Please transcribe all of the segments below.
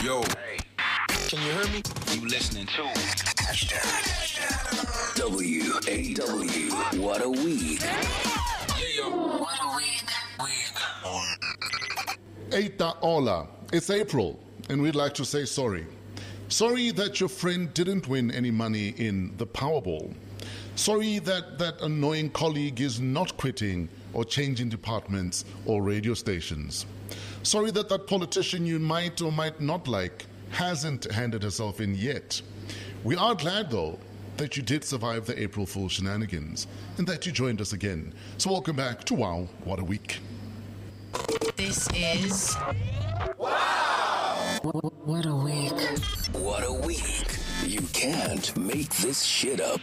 Yo, can you hear me? You listening to WAW. What a week. What a week. Eita Ola, it's April, and we'd like to say sorry. Sorry that your friend didn't win any money in the Powerball. Sorry that that annoying colleague is not quitting or changing departments or radio stations. Sorry that that politician you might or might not like hasn't handed herself in yet. We are glad, though, that you did survive the April Fool shenanigans and that you joined us again. So welcome back to Wow, What a Week. This is Wow! What a week. What a week. You can't make this shit up.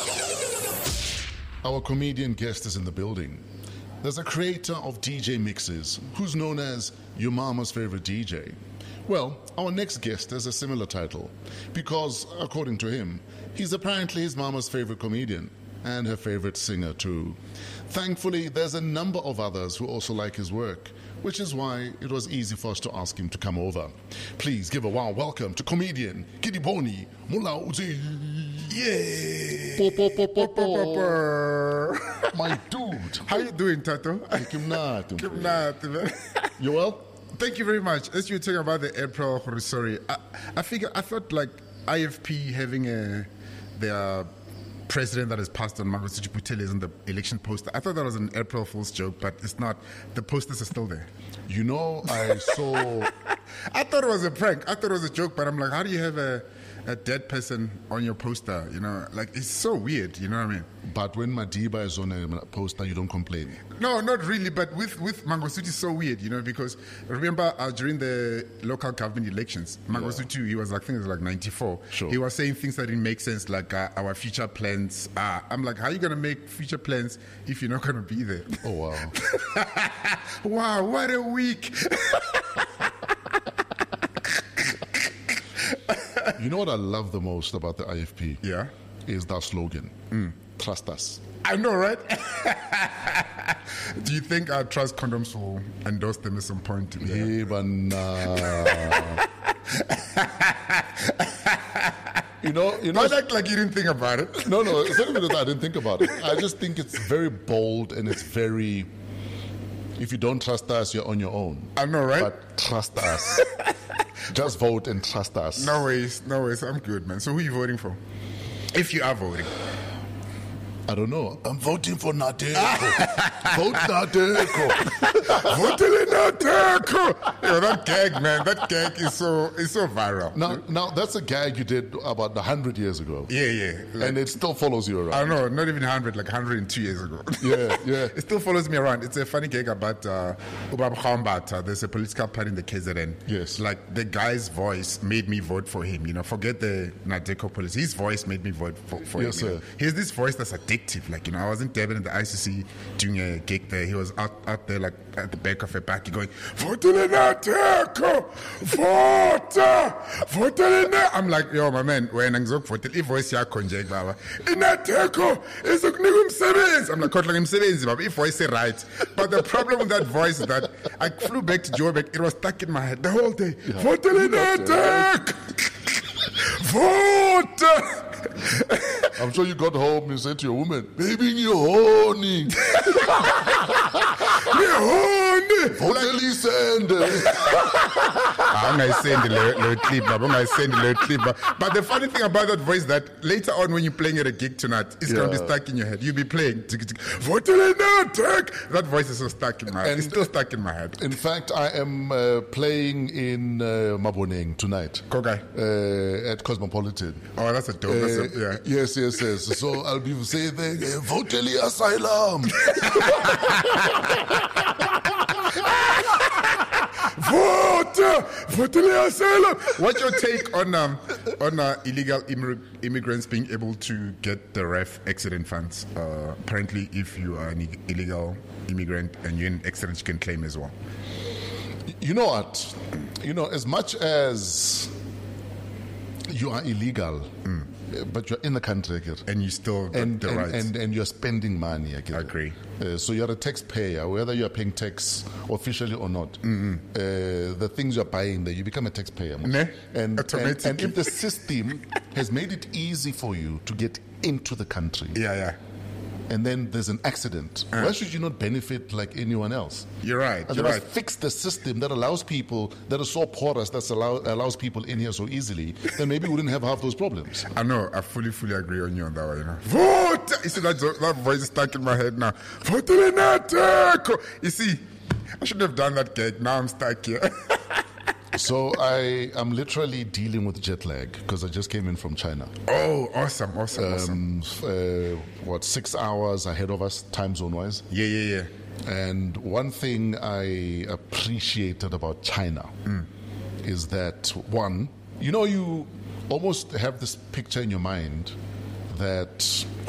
Our comedian guest is in the building. There's a creator of DJ mixes who's known as your mama's favorite DJ. Well, our next guest has a similar title because, according to him, he's apparently his mama's favorite comedian and her favorite singer too. Thankfully, there's a number of others who also like his work, which is why it was easy for us to ask him to come over. Please give a wow welcome to comedian Gidiboni Mulauzi. Yeah. My dude. How you doing, Tato? Kimnati. Man. You well? Thank you very much. As you were talking about the April sorry, I thought like IFP having their president that has passed on, Mangosuthu Buthelezi, is on the election poster. I thought that was an April Fool's joke, but it's not. The posters are still there. You know, I saw... I thought it was a prank. I thought it was a joke, but I'm like, how do you have a dead person on your poster? You know, like, it's so weird, you know what I mean? But when Madiba is on a poster, you don't complain. No, not really, but with Mangosuthu, it's so weird, you know, because remember during the local government elections, Mangosuthu, he was like, I think it was like 94. Sure. He was saying things that didn't make sense, like our future plans are. I'm like, how are you going to make future plans if you're not going to be there? Oh, wow. Wow, what a week. You know what I love the most about the IFP? Yeah. Is that slogan. Trust us. I know, right? Do you think our trust condoms will endorse them at some point? Yeah, but You know. Don't act like you didn't think about it. No, it's not even that I didn't think about it. I just think it's very bold and it's very... If you don't trust us, you're on your own. I know, right? But trust us. Just vote and trust us. No worries. I'm good, man. So who are you voting for? If you are voting. I don't know. I'm voting for Nadeko. Vote Nadeko. Voting Nadeko. Yo, that gag, man. That gag is so viral. Now that's a gag you did about 100 years ago. Yeah. Like, and it still follows you around. I know, not even 100, like 102 years ago. Yeah. It still follows me around. It's a funny gag about Ubab Khambata. There's a political party in the KZN. Yes. Like, the guy's voice made me vote for him. You know, forget the Nadeko policy. His voice made me vote for him. Yes, sir. He has this voice that's addictive. Like, you know, I was in Durban in the ICC doing a gig there. He was out there, like, at the back of a back, going, vote Nadeko! Vote! I'm like, yo, my man, when I'm going to vote, if voice yakho nje baba, Nadeko is ukunika umsebenzi. I'm like, kodwa umsebenzi baba, if voice is right. But the problem with that voice is that I flew back to Joburg, it was stuck in my head the whole day. Vote Nadeko! Vote! I'm sure you got home and said to your woman, baby, you're horny. Voteli send. I'm going to send the clip. But the funny thing about that voice is that later on when you're playing at a gig tonight, it's going to be stuck in your head. You'll be playing. That voice is so stuck in my head. It's still stuck in my head. In fact, I am playing in Maboneng tonight. Okay. At Cosmopolitan. Oh, that's a dope. Yeah. Yes. So I'll be saying Voteli Asylum. Voteli Asylum. What's your take on illegal immigrants being able to get the REF accident funds? Apparently, if you are an illegal immigrant and you're in an accident, you can claim as well. You know what? You know, as much as you are illegal, but you're in the country, I get. And you still got the rights. And you're spending money, I get. I agree. So you're a taxpayer, whether you're paying tax officially or not. The things you're buying there, you become a taxpayer. And if the system has made it easy for you to get into the country, and then there's an accident, why should you not benefit like anyone else? You're right. And You're right. Fix the system that allows people, that are so porous, that allows people in here so easily, then maybe we wouldn't have half those problems. I know. I fully agree on you on that one. You know, vote. You see that voice is stuck in my head now. Vote Lenateko. You see, I shouldn't have done that gag. Now I'm stuck here. So I am literally dealing with jet lag because I just came in from China. Oh, awesome. 6 hours ahead of us, time zone wise. Yeah. And one thing I appreciated about China is that, one, you almost have this picture in your mind that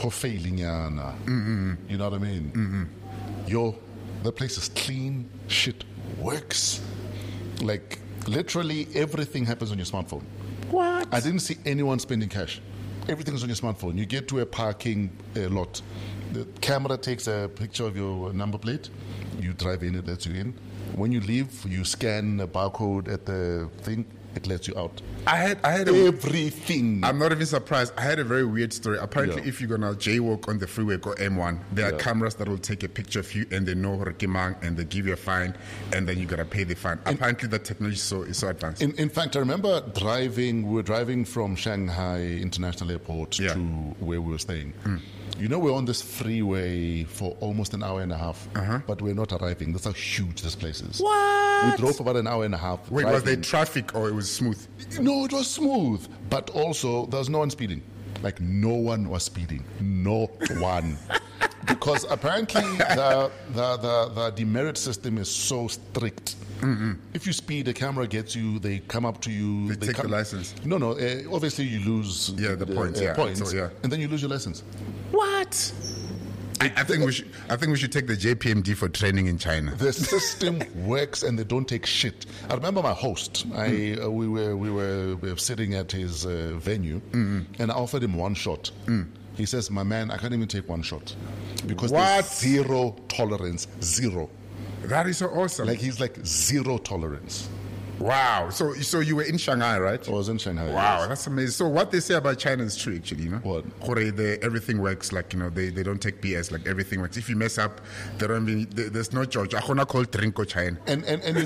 you know what I mean? The place is clean, shit works. Like, literally everything happens on your smartphone. What? I didn't see anyone spending cash. Everything's on your smartphone. You get to a parking lot. The camera takes a picture of your number plate. You drive in, it lets you in. When you leave, you scan a barcode at the thing. It lets you out. I had everything. I'm not even surprised. I had a very weird story. Apparently, if you're gonna jaywalk on the freeway, go M1, there are cameras that will take a picture of you, and they know Rikimang, and they give you a fine, and then you gotta pay the fine. Apparently, the technology is so advanced. In fact, I remember we were driving from Shanghai International Airport to where we were staying. We're on this freeway for almost an hour and a half, but we're not arriving. That's how huge this place is. What? We drove for about an hour and a half. Wait, was there traffic or it was smooth? No, it was smooth. But also, there was no one speeding. Like, no one was speeding. No one. Because apparently the demerit system is so strict. If you speed, the camera gets you, they come up to you. They take the license. No, obviously you lose the points, and then you lose your license. What? I think we should take the JPMD for training in China. The system works and they don't take shit. I remember my host. We were sitting at his venue, and I offered him one shot. He says, "My man, I can't even take one shot because there's zero tolerance, zero." That is so awesome. Like, he's like zero tolerance. Wow. So you were in Shanghai, right? I was in Shanghai. Wow, yes. That's amazing. So what they say about China is true, actually, What? Everything works, like, they don't take BS, like everything works. If you mess up, there's no charge. I'm gonna call Trinko China. And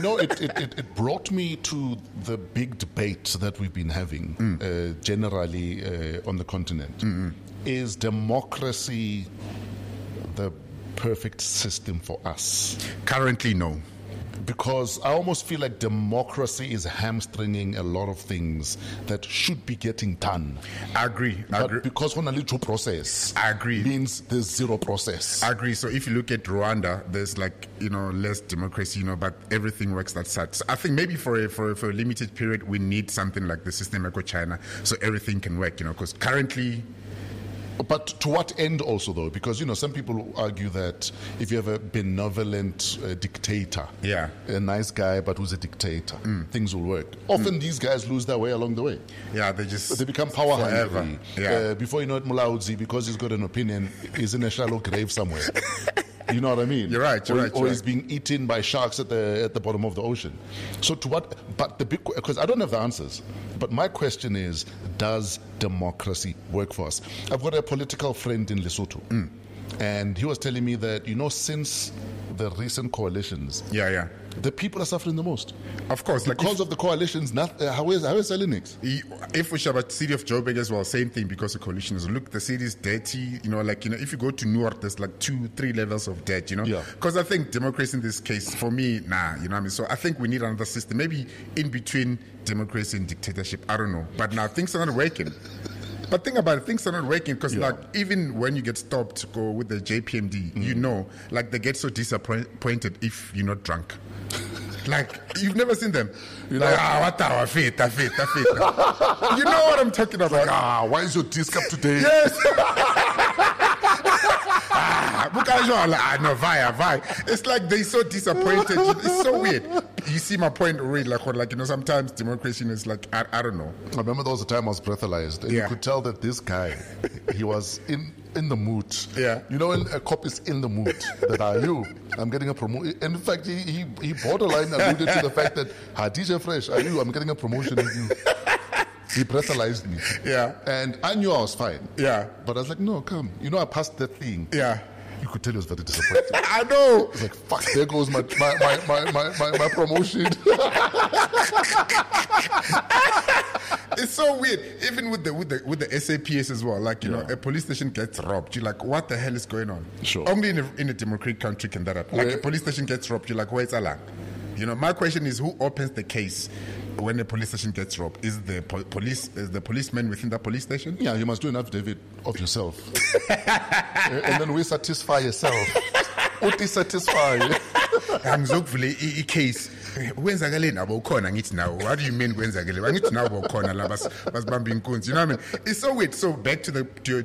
it brought me to the big debate that we've been having generally on the continent. Is democracy the perfect system for us? Currently, no. Because I almost feel like democracy is hamstringing a lot of things that should be getting done. I agree. But because when a little process, I agree, means there's zero process. I agree. So if you look at Rwanda, there's less democracy, but everything works that side. So I think maybe for a limited period, we need something like the system like China, so everything can work. Because currently. But to what end also, though? Because, some people argue that if you have a benevolent dictator, a nice guy but who's a dictator, things will work. Often these guys lose their way along the way. Yeah, they become power hungry. Yeah. Before you know it, Mulaudzi, because he's got an opinion, is in a shallow grave somewhere. You know what I mean? You're right. Or he's being eaten by sharks at the bottom of the ocean. So to what? But because I don't have the answers. But my question is, does democracy work for us? I've got a political friend in Lesotho, and he was telling me that since the recent coalitions, the people are suffering the most. Of course, because of the coalitions. How is Selinix? If we have a city of Joburg as well, same thing because of coalitions. Look, the city is dirty. If you go to Newark, there's 2-3 levels of dirt. Because I think democracy in this case, for me, nah. You know what I mean? So I think we need another system, maybe in between democracy and dictatorship. I don't know, but now things are not working. But think about it, things are not working because, even when you get stopped to go with the JPMD, they get so disappointed if you're not drunk. You've never seen them. What our feet. You know what I'm talking about? Why is your disc up today? Yes. No, via. It's like they're so disappointed. It's so weird. You see my point already, like sometimes democracy is like, I don't know. I remember there was a time I was breathalyzed, and you could tell that this guy, he was in the mood. Yeah. You know, when a cop is in the mood, that I'm getting a promotion. In fact, he borderline alluded to the fact that, DJ Fresh, I'm getting a promotion with you. He breathalyzed me. Yeah. And I knew I was fine. Yeah. But I was like, no, come. I passed that thing. Yeah. You could tell he was very disappointed. I know. It's like, fuck, there goes my promotion. It's so weird. Even with the SAPS as well. Like, you know, a police station gets robbed. You're like, what the hell is going on? Sure. Only in a democratic country can that happen. Like, a police station gets robbed. You're like, where's Alang? You know, my question is, who opens the case when a police station gets robbed? Is the policeman within that police station? Yeah, you must do an affidavit of yourself. And then we satisfy yourself. Satisfy. Angizokuvula i-case. Kwenzakaleni abo ukhona ngithi now. What do you mean kwenzakale? Ngithi now ukhona la basibamba inkunzi. You know what I mean? It's so weird. So back to the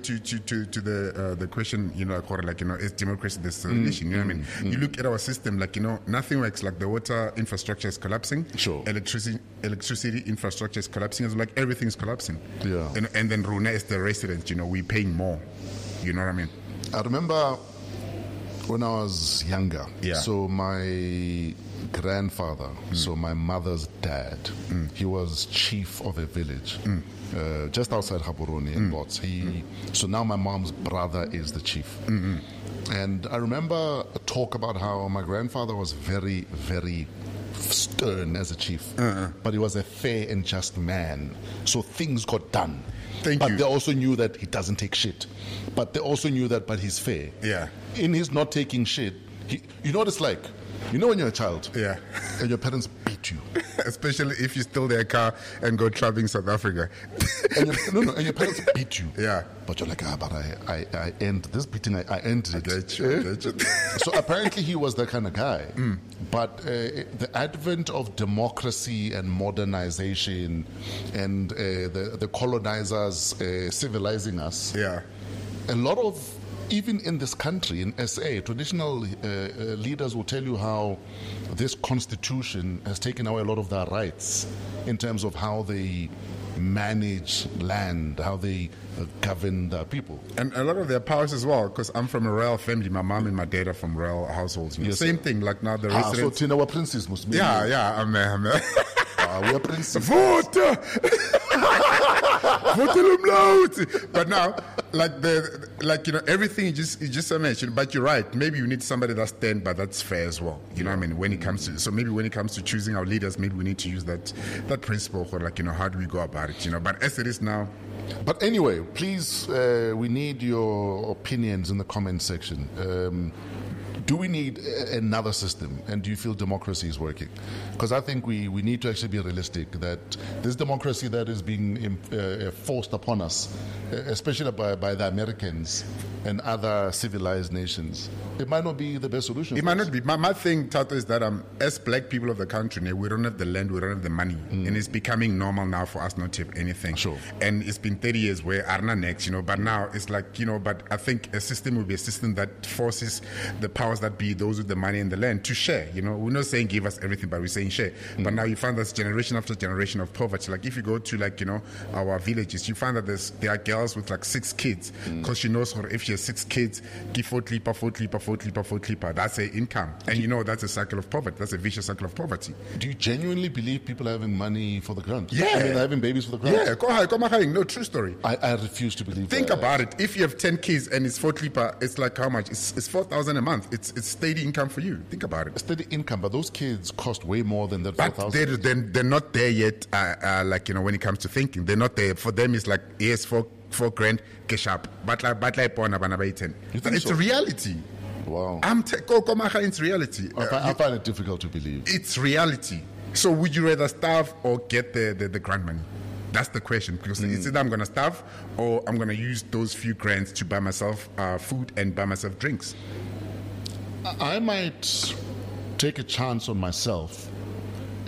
question, you know, like, you know, is democracy the solution? You know what I mean? You look at our system, like, you know, nothing works. Like the water infrastructure is collapsing. Sure. Electricity infrastructure is collapsing. It's like everything is collapsing. Yeah. And then Runa is the resident. You know, we're paying more. You know what I mean? I remember when I was younger. Yeah. So my grandfather, so my mother's dad, he was chief of a village just outside Gaborone in Bots. So now my mom's brother is the chief. And I remember a talk about how my grandfather was very, very stern as a chief, but he was a fair and just man. So things got done. But they also knew that he doesn't take shit. But they also knew that, but he's fair. Yeah. In his not taking shit, you know what it's like? You know when you're a child, yeah, and your parents beat you, especially if you steal their car and go traveling South Africa, and your parents beat you, yeah. But you're like, but I end this beating, I ended it. Get you. So apparently he was that kind of guy. But the advent of democracy and modernization, and the colonizers civilizing us, yeah, a lot of. Even in this country, in SA, traditional leaders will tell you how this constitution has taken away a lot of their rights in terms of how they manage land, how they govern their people. And a lot of their powers as well, because I'm from a royal family. My mom and my dad are from royal households. You know? Yes, same thing, like now the residents. So Tina, our princes must be. Yeah, I'm we are princes. Vote! But now, like you know, everything is just a mention. But you're right. Maybe you need somebody that's stern, but that's fair as well. You know what I mean? When it comes to choosing our leaders, maybe we need to use that principle for, like, you know, how do we go about it? You know, but as it is now. But anyway, please, we need your opinions in the comment section. Do we need another system, and do you feel democracy is working? Because I think we need to actually be realistic that this democracy that is being forced upon us, especially by the Americans and other civilized nations, it might not be the best solution. It might not be. My thing, Tato, is that as black people of the country, we don't have the land, we don't have the money, and it's becoming normal now for us not to have anything. Sure. And it's been 30 years where Arna next, you know, but now it's like, you know, but I think a system will be a system that forces the powers that be, those with the money and the land, to share. You know, we're not saying give us everything, but we're saying share. But now you find that generation after generation of poverty. Like if you go to, like, you know, our villages, you find that there are girls with like 6 kids, because she knows if she has 6 kids, give 4 clipper, that's her income. And you know, that's a cycle of poverty. That's a vicious cycle of poverty. Do you genuinely believe people are having money for the grant? Yeah. I mean, having babies for the grant? Yeah, no, true story. I refuse to believe Think that. about it. If you have 10 kids and it's 4 clipper, it's like how much? It's 4,000 a month. It's steady income for you. Think about it. Steady income, but those kids cost way more than that 4,000. They're not there yet, like, you know, when it comes to thinking. They're not there. For them, it's like, yes, 4 grand, cash up. But it's a reality. Wow. It's reality. I find it difficult to believe. It's reality. So would you rather starve or get the grant money? That's the question. Because it's either I'm going to starve or I'm going to use those few grants to buy myself food and buy myself drinks. I might take a chance on myself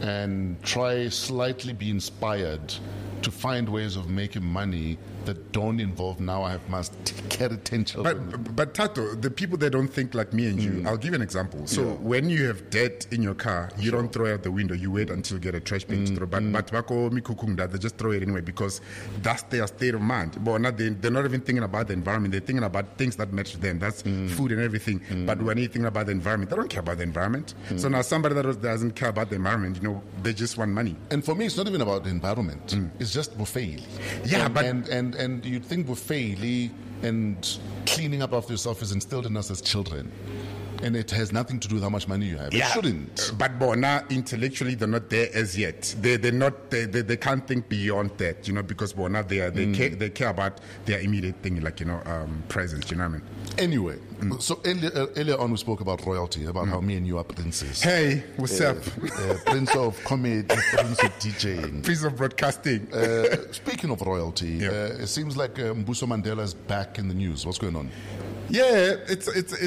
and try slightly be inspired to find ways of making money that don't involve now I must take care of 10 children. But Tato, the people that don't think like me and you, I'll give you an example. So when you have debt in your car, you don't throw it out the window. You wait until you get a trash bin to throw. But Bako Mikukunda, they just throw it anyway because that's their state of mind. But they're not even thinking about the environment. They're thinking about things that matter to them. That's food and everything. But when you think about the environment, they don't care about the environment. So now somebody that doesn't care about the environment, they just want money. And for me, it's not even about the environment. It's just buffet. Yeah, and you'd think buffet and cleaning up after yourself is instilled in us as children. And it has nothing to do with how much money you have. It shouldn't. But now intellectually they're not there as yet. They're not. They can't think beyond that. Because now they care about their immediate thing, like presence. You know what I mean? Anyway, so earlier on we spoke about royalty, about how me and you are princes. Hey, what's up? Prince of comedy, prince of DJing, prince of broadcasting. Speaking of royalty, it seems like Mbuso Mandela is back in the news. What's going on? Yeah, it's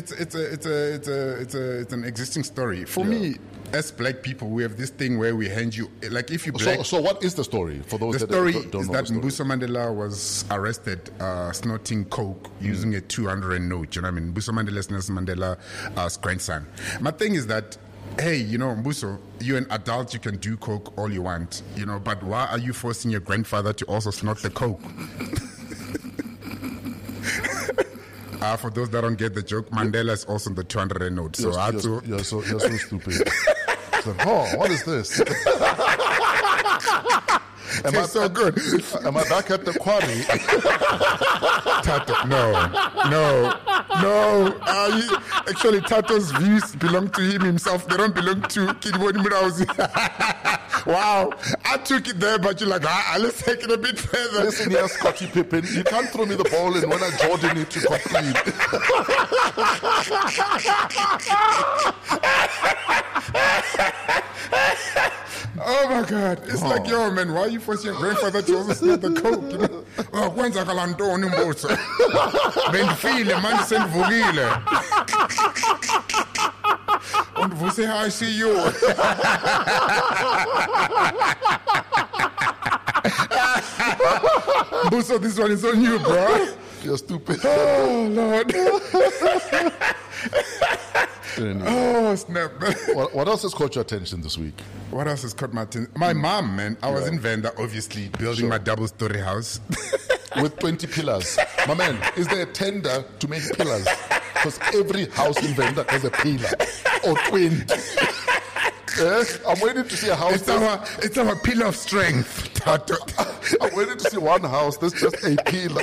an existing story. For me, as black people, we have this thing where we hand you, like if you black. So what is the story for those that don't know? The story is that Mbuso Mandela was arrested snorting coke using a 200 note. You know what I mean? Mbuso Mandela is Nelson Mandela's grandson. My thing is that, hey, Mbuso, you're an adult, you can do coke all you want, but why are you forcing your grandfather to also snort the coke? For those that don't get the joke, Mandela is also in the 200 note. So you're so stupid. What is this? Am I so good? Am I back at the quarry? Tato, no. Actually, Tato's views belong to him himself. They don't belong to Kidwoni Murauzi. Wow, I took it there, but you're like, let's take it a bit further. Listen here, Scottie Pippen, you can't throw me the ball in when I Jordan it to complete. Oh my God, it's like, yo man, why are you forcing your grandfather to also snort the coke? Oh, kwenza kalantoni mboso. Bendifile manje sendivukile. Undivuse I see you. Buso, this one is on you, bro. You're stupid. Oh Lord. Oh snap! What else has caught your attention this week? What else has caught my attention? My mom, man. I was in Venda, obviously, building my double-story house. With 20 pillars. My man, is there a tender to make pillars? Because every house in Venda has a pillar. Or 20. I'm waiting to see a house. It's our pillar of strength, Tato. I'm waiting to see one house that's just a pillar.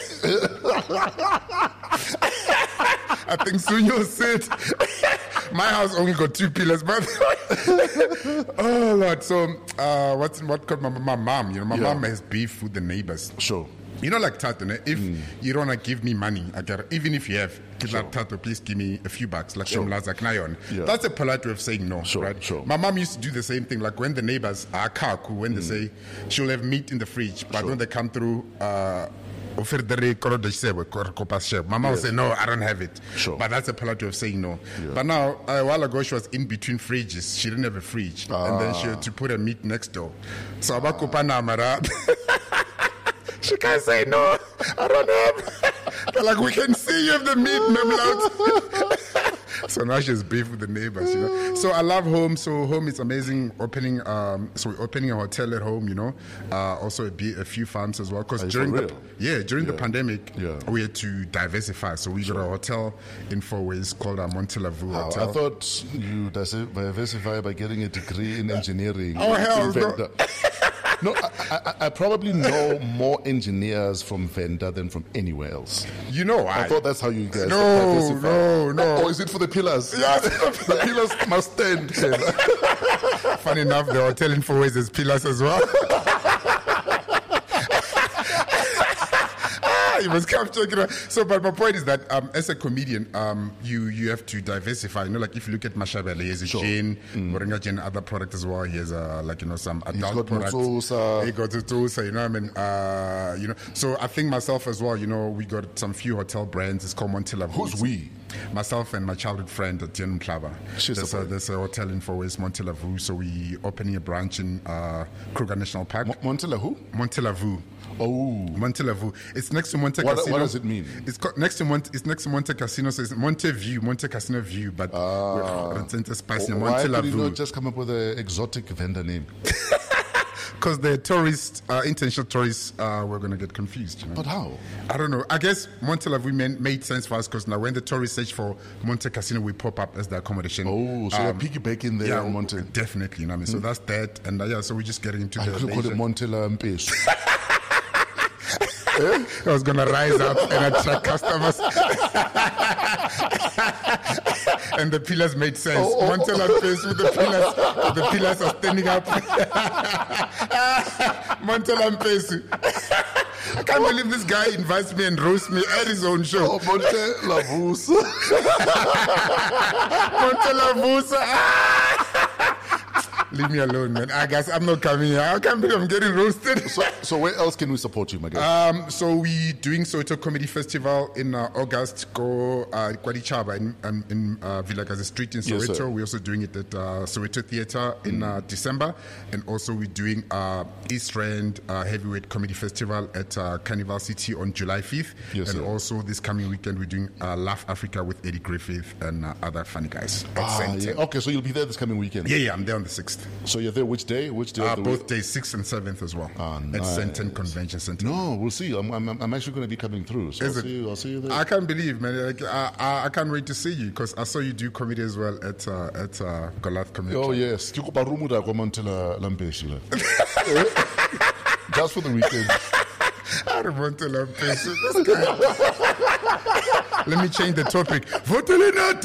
I think soon you'll see it. My house only got 2 pillars, but oh Lord. So what caught my mom? My mom has beef with the neighbors. Sure. Like Tato, if you don't want to give me money, even if you have, like Tato, please give me a few bucks, like That's a polite way of saying no, right? Sure. My mom used to do the same thing, like when the neighbors are kaku, when they say she'll have meat in the fridge, but when they come through, Mama will say, no, I don't have it. Sure. But that's a polite way of saying no. Yeah. But now, a while ago, she was in between fridges. She didn't have a fridge. And then she had to put her meat next door. So she can't say, no, I don't have. They're like, we can see you have the meat, Memlout. So now she's beef with the neighbors, So I love home. So home is amazing. So we're opening a hotel at home, also a few farms as well. Because during the pandemic, we had to diversify. So we got a hotel in Fourways called Montelavu Hotel. I thought you diversify by getting a degree in engineering. Oh hell no. No, I probably know more engineers from Venda than from anywhere else. I thought that's how you guys diversify. No. Or is it for the pillars? Yes. The pillars must stand. Funny enough, the hotel in Fourways is pillars as well. You must come check it out. So, but my point is that as a comedian, you have to diversify. Like if you look at Mashabele, he has a gin, Moringa gin, other product as well. He has some adult products. He got Tutusa, So I think myself as well. We got some few hotel brands. It's called Montelavu. Who's we? myself and my childhood friend Jen Mklaba. She's a boy. There's a hotel in Four Ways, Montelavu. So we opening a branch in Kruger National Park. Montela who? Montelavu. Oh. Montelavu. It's next to Monte What Casino. does it mean? It's next to Monte Casino. So it's Monte Casino View, but it's spicy. Why could you Montelavu. not just come up with an exotic vendor name? Because the tourists, international tourists, were going to get confused. You know? But how? I don't know. I guess Montelavu made sense for us because now when the tourists search for Monte Casino, we pop up as the accommodation. Oh, so you're piggybacking there on Monte. Definitely. You know what I mean? So that's that. And so we're just getting into I the could call it leisure. Montela Mpesu. I was going to rise up and attract customers. And the pillars made sense. Montela Mpesu with the pillars are standing up. Montela Mpesu. I can't believe this guy invites me and roasts me at his own show. Montela Vusa. Montela Vusa. Leave me alone, man. I guess I'm not coming here. I can't believe I'm getting roasted. So where else can we support you, my guy? So we doing Soweto Comedy Festival in August. Go Kwadichaba in Vilakazi Street in Soweto. Yes, sir. We're also doing it at Soweto Theatre in December, and also we're doing East Rand Heavyweight Comedy Festival at Carnival City on July 5th. Yes, and sir. also this coming weekend we're doing Laugh Africa with Eddie Griffith and other funny guys. At Saint Yeah. Okay, so you'll be there this coming weekend. Yeah, I'm there on the 6th. So you're there which day? Which day? of the Both week? days, 6th and 7th as well. At nice. Senton Convention Center. No, we'll see. I'm actually going to be coming through. So I'll see you there. I can't believe, man. Like, I can't wait to see you because I saw you do comedy as well at Goliath Comedy. Oh yes, Ke kopa room da kwa Montela Lampeshi la. Just for the weekend. I don't want to love this guy. Let me change the topic. Votelina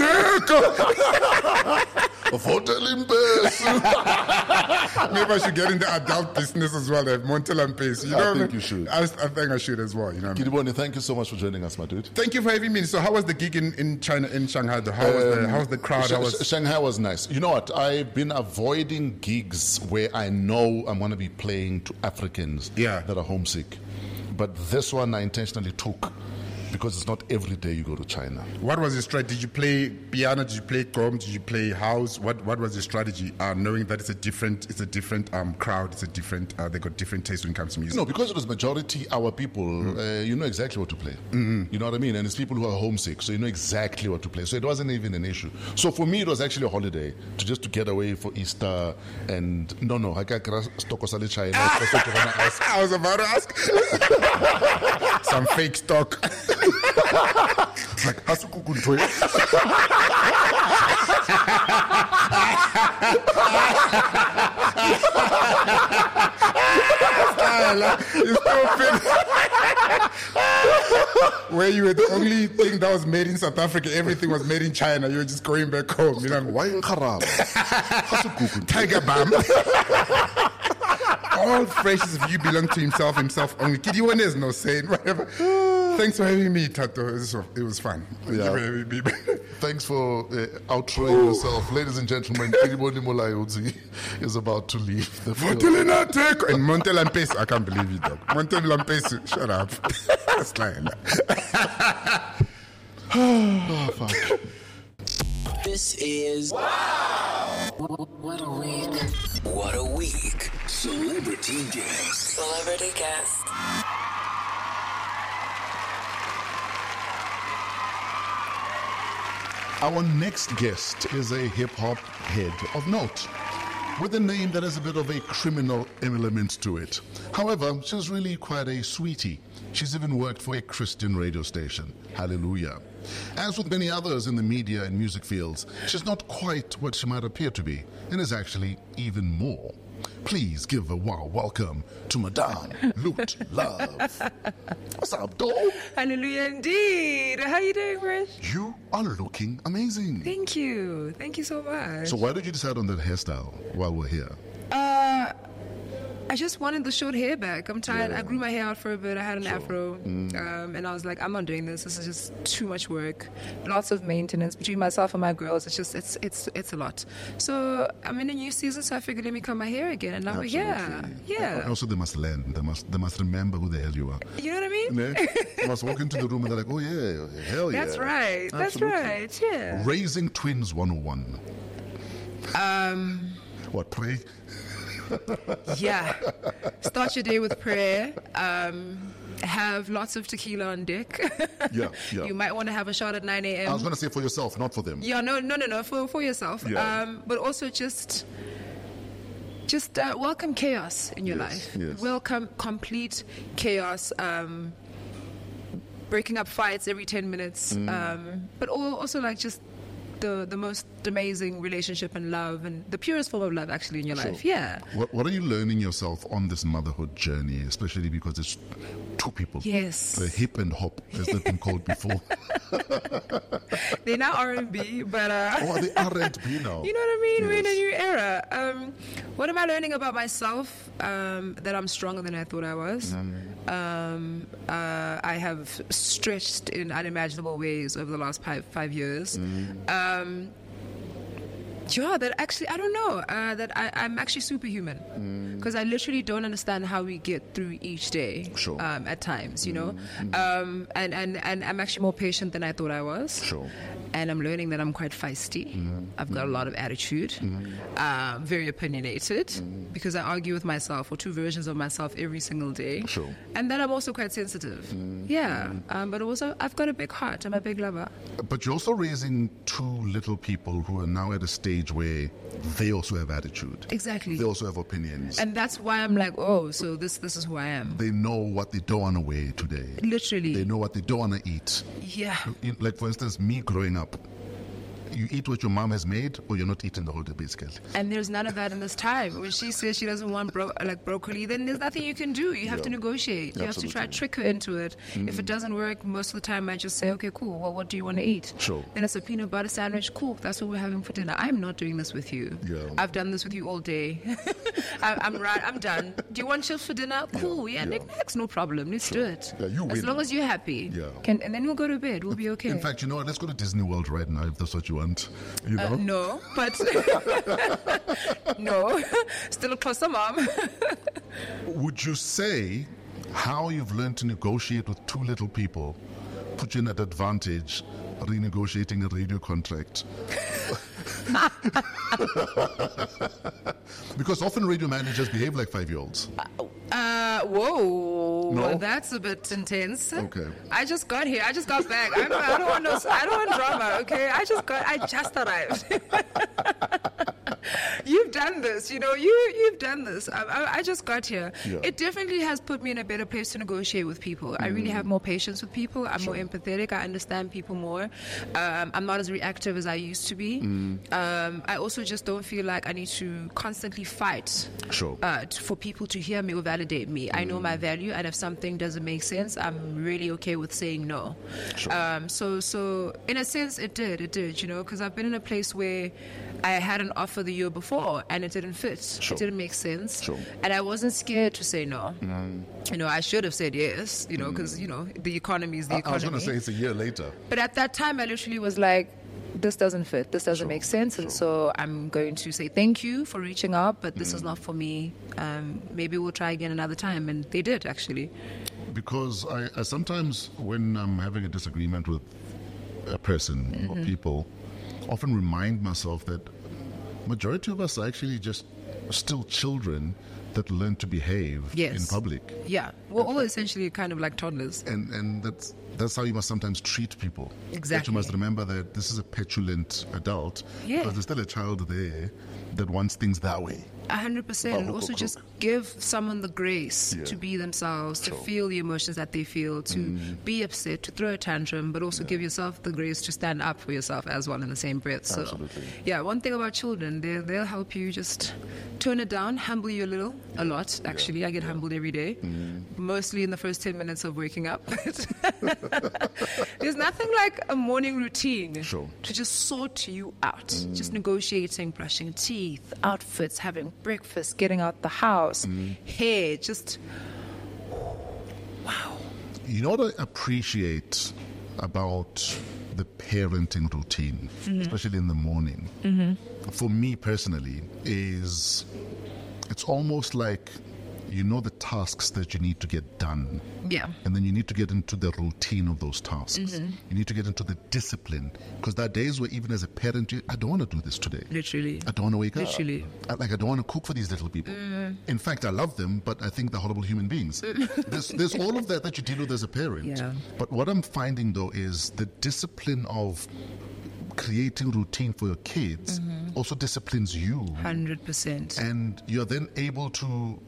Maybe I should get in the adult business as well. Have Montela Mpesu. You know I what think you should. I think I should as well. You know. What I mean? Kidibone, thank you so much for joining us, my dude. Thank you for having me. So, how was the gig in China, in Shanghai? How was the crowd? Shanghai was nice. You know what? I've been avoiding gigs where I know I'm going to be playing to Africans that are homesick. But this one I intentionally took because it's not every day you go to China. What was your strategy? Did you play piano? Did you play gqom? Did you play house? What was your strategy? Knowing that it's a different crowd, it's a different they got different tastes when it comes to music. No, because it was majority our people, you know exactly what to play. You know what I mean? And it's people who are homesick, so you know exactly what to play. So it wasn't even an issue. So for me, it was actually a holiday to get away for Easter. And no, I can't stock China. I was about to ask some fake stock. Like, Hasukukuntwe. You stupid. Where you were the only thing that was made in South Africa, everything was made in China. You were just going back home. You know, Why in Karaba? Hasukukuntwe. Tiger Balm. All phrases of you belong to himself only. Kidiwane is no saying, whatever. Thanks for having me, Tato. It was fun. Thank you for having me. Thanks for outraying yourself. Ladies and gentlemen, Kidibone Molayodzi is about to leave the field. And Montela Mpesu. I can't believe you, dog. Montela Mpesu. Shut up. That's lying. Oh, fuck. This is What a week. What a Week. Celebrity Guest. Celebrity guest. Our next guest is a hip-hop head of note, with a name that has a bit of a criminal element to it. However, she's really quite a sweetie. She's even worked for a Christian radio station. Hallelujah. As with many others in the media and music fields, she's not quite what she might appear to be, and is actually even more. Please give a wow welcome to Madame Loot Love. What's up, doll? Hallelujah indeed. How you doing, Rich? You are looking amazing. Thank you. Thank you so much. So why did you decide on that hairstyle while we're here? I just wanted the short hair back. I'm tired. Yeah. I grew my hair out for a bit. I had an afro. And I was like, I'm not doing this. This is just too much work. Lots of maintenance between myself and my girls. It's just, it's a lot. So I'm in a new season, so I figured let me comb my hair again. And now we're here. Absolutely. Yeah. Also, they must learn. They must remember who the hell you are. You know what I mean? Ne? They must walk into the room and they're like, oh yeah, hell yeah. That's right. That's Absolutely. right. Yeah. Raising Twins 101. What, pray? Yeah. Start your day with prayer. Have lots of tequila on deck. Yeah. You might want to have a shot at 9 a.m. I was going to say for yourself, not for them. Yeah, no, for yourself. Yeah. But also just welcome chaos in your life. Yes. Welcome complete chaos. Breaking up fights every 10 minutes. But also like just the most amazing relationship and love and the purest form of love actually in your life. Yeah. What are you learning yourself on this motherhood journey, especially because it's two people? Yes. The hip and hop, as they've been called before. They're now R&B, but Oh, they aren't B now. you know what I mean? We're in a Yes. new era. What am I learning about myself? That I'm stronger than I thought I was. I have stretched in unimaginable ways over the last 5 years. Yeah, that actually, I don't know, that I'm actually superhuman. Because I literally don't understand how we get through each day. Sure. At times, you know. And I'm actually more patient than I thought I was. Sure. And I'm learning that I'm quite feisty. I've got a lot of attitude. Very opinionated. Because I argue with myself, or two versions of myself every single day. Sure. And then I'm also quite sensitive. Yeah. But also, I've got a big heart. I'm a big lover. But you're also raising two little people who are now at a stage where they also have attitude. Exactly. They also have opinions. And that's why I'm like, oh, so this is who I am. They know what they don't want to wear today. Literally. They know what they don't want to eat. Yeah. Like, for instance, me growing up, you eat what your mom has made, or you're not eating the whole day, basically. And there's none of that in this time. When she says she doesn't want broccoli, then there's nothing you can do. You have to negotiate. You have to try to trick her into it. If it doesn't work, most of the time I just say, okay, cool. Well, what do you want to eat? Sure. Then it's a peanut butter sandwich. Cool. That's what we're having for dinner. I'm not doing this with you. Yeah. I've done this with you all day. I'm done. Do you want chips for dinner? Cool. Yeah, next, no problem. Let's do it. Yeah, you as win. long as you're happy. Yeah. And then we'll go to bed. We'll be okay. In fact, you know what? Let's go to Disney World right now if that's what you want. You know? No, but no, still a closer mom. Would you say how you've learned to negotiate with two little people put you in an advantage renegotiating a radio contract? Because often radio managers behave like 5-year-olds. Whoa, No? that's a bit intense. Okay. I just got here. I just got back. I don't want drama. Okay, I just arrived. You've done this, you know. You've done this. I just got here. Yeah. It definitely has put me in a better place to negotiate with people. I really have more patience with people. I'm more empathetic. I understand people more. I'm not as reactive as I used to be. I also just don't feel like I need to constantly fight. Sure. For people to hear me or validate me. I know my value, and if something doesn't make sense, I'm really okay with saying no. Sure. So in a sense, it did, you know, because I've been in a place where I had an offer the year before and it didn't fit. Sure. It didn't make sense. Sure. And I wasn't scared to say no. You know, I should have said yes, you know, because, you know, the economy is the I economy. was going to say it's a year later. But at that time, I literally was like, this doesn't fit. This doesn't make sense. And so I'm going to say thank you for reaching out, but this is not for me. Maybe we'll try again another time. And they did, actually. Because I sometimes, when I'm having a disagreement with a person or people, often remind myself that majority of us are actually just still children that learn to behave in public. Yeah. We're all essentially kind of like toddlers. And that's how you must sometimes treat people. That Exactly. you must remember that this is a petulant adult, Yeah. but there's still a child there that wants things that way. 100%. And also just give someone the grace to be themselves, to feel the emotions that they feel, to be upset, to throw a tantrum, but also give yourself the grace to stand up for yourself as well in the same breath. So, Absolutely. yeah, one thing about children, they'll help you just tone it down, humble you a lot, actually. I get humbled every day, mostly in the first 10 minutes of waking up. There's nothing like a morning routine Sure. to just sort you out. Just negotiating, brushing teeth, outfits, having breakfast, getting out the house, hair, just wow. You know what I appreciate about the parenting routine, especially in the morning, for me personally, is it's almost like you know the tasks that you need to get done. Yeah. And then you need to get into the routine of those tasks. You need to get into the discipline. Because there are days where even as a parent, I don't want to do this today. Literally. I don't want to wake Literally. up. I don't want to cook for these little people. In fact, I love them, but I think they're horrible human beings. There's all of that you deal with as a parent. Yeah. But what I'm finding, though, is the discipline of creating routine for your kids also disciplines you. 100%. And you're then able to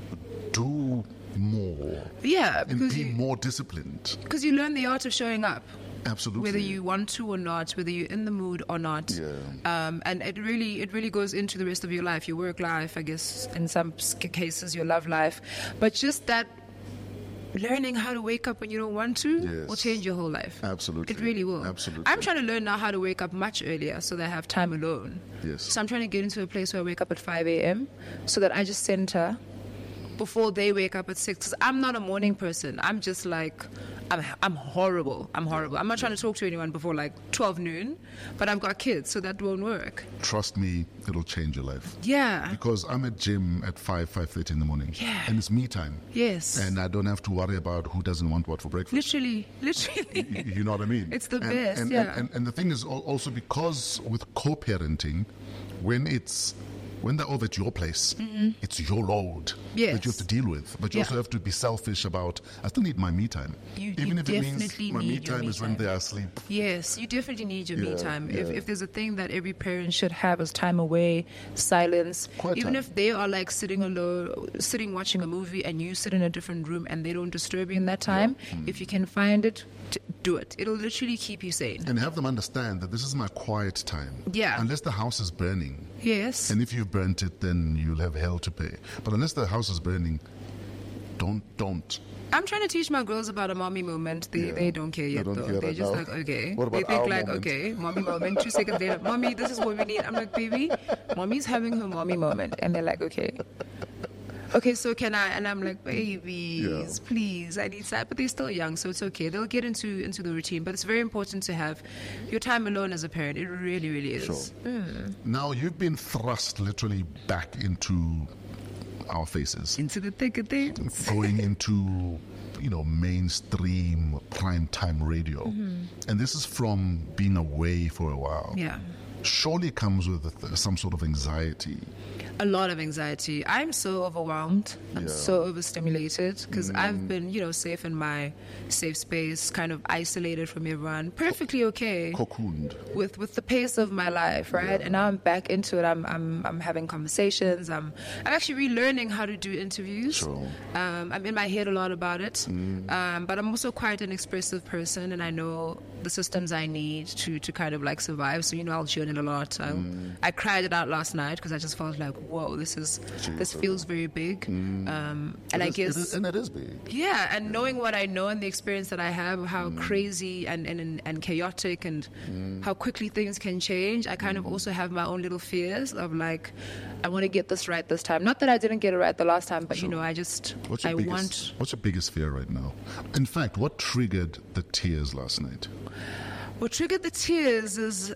do more Yeah, and because be more disciplined. you learn the art of showing up. Absolutely. Whether you want to or not, whether you're in the mood or not, and it really goes into the rest of your life, your work life, I guess, in some cases, your love life, but just that learning how to wake up when you don't want to will change your whole life. Absolutely. It really will. Absolutely. I'm trying to learn now how to wake up much earlier so that I have time alone. Yes. So I'm trying to get into a place where I wake up at 5 a.m. so that I just center before they wake up at 6. Because I'm not a morning person. I'm just like, I'm horrible. I'm not trying to talk to anyone before like 12 noon, but I've got kids, so that won't work. Trust me, it'll change your life. Yeah. Because I'm at gym at 5:30 in the morning. Yeah. And it's me time. Yes. And I don't have to worry about who doesn't want what for breakfast. Literally. You know what I mean? It's the And- best, and, yeah. And the thing is also because with co-parenting, when they're over at your place, it's your load Yes. that you have to deal with. But you Yeah. also have to be selfish about, I still need my me time. You Even if it means definitely my me need your time me is when time. they are asleep. Yes, you definitely need your me Yeah, time. yeah. If there's a thing that every parent should have is time away, silence. Quiet Even time. if they are like sitting alone, sitting watching a movie, and you sit in a different room and they don't disturb you in that time, if you can find it, do it. It'll literally keep you sane. And have them understand that this is my quiet time. Yeah. Unless the house is burning. Yes. And if you've burnt it, then you'll have hell to pay. But unless the house is burning, don't. I'm trying to teach my girls about a mommy moment. They don't care yet, don't though. care They're right just now. like, okay. What They about think our like, moment? okay, mommy moment. 2 seconds later, mommy, this is what we need. I'm like, baby, mommy's having her mommy moment. And they're like, okay. Okay, so can I? And I'm like, babies, please, I need that. But they're still young, so it's okay. They'll get into the routine. But it's very important to have your time alone as a parent. It really, really is. Now you've been thrust literally back into our faces. Into the thick of things. Going into, mainstream prime time radio. And this is from being away for a while. Yeah. Surely comes with some sort of anxiety. A lot of anxiety. I'm so overwhelmed. I'm so overstimulated because I've been, safe in my safe space, kind of isolated from everyone. Perfectly okay Cocooned. with the pace of my life, right? And now I'm back into it. I'm having conversations. I'm actually relearning how to do interviews. Sure. I'm in my head a lot about it. But I'm also quite an expressive person, and I know the systems I need to kind of like survive. So I'll journal a lot. I cried it out last night because I just felt like, whoa, this feels very big. And I guess it is big. yeah, and knowing what I know and the experience that I have, how crazy and chaotic and how quickly things can change, I kind of also have my own little fears of like, I want to get this right this time. Not that I didn't get it right the last time, but What's your biggest fear right now? In fact, what triggered the tears last night? What triggered the tears is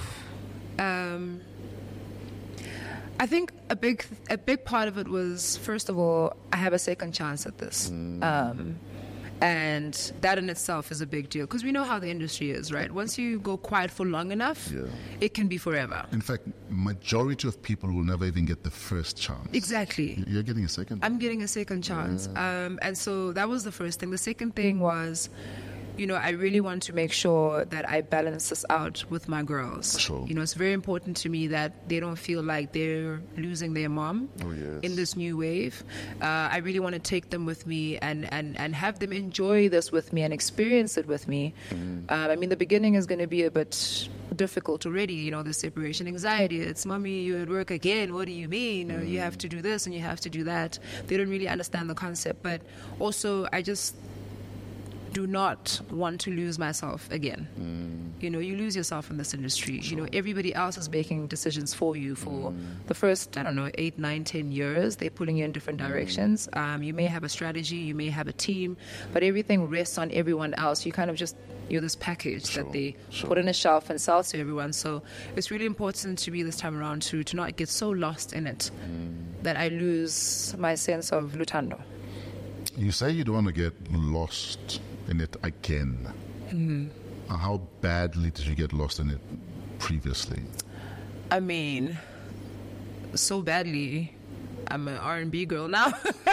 I think a big part of it was, first of all, I have a second chance at this. And that in itself is a big deal because we know how the industry is, right? Once you go quiet for long enough, it can be forever. In fact, majority of people will never even get the first chance. Exactly. You're getting a second? I'm getting a second chance. And so that was the first thing. The second thing was, I really want to make sure that I balance this out with my girls. Sure. It's very important to me that they don't feel like they're losing their mom in this new wave. I really want to take them with me and have them enjoy this with me and experience it with me. The beginning is going to be a bit difficult already, the separation anxiety. It's, mommy, you're at work again. What do you mean? You have to do this and you have to do that. They don't really understand the concept. But also, do not want to lose myself again. You know, you lose yourself in this industry. You know, everybody else is making decisions for you for the first, 8, 9, 10 years. They're pulling you in different directions. You may have a strategy, you may have a team, but everything rests on everyone else. You kind of just, you're this package that they put on a shelf and sell to everyone. So it's really important to me this time around to not get so lost in it that I lose my sense of lutando. You say you don't want to get lost in it again. How badly did you get lost in it previously? I mean, so badly. I'm an R&B girl now.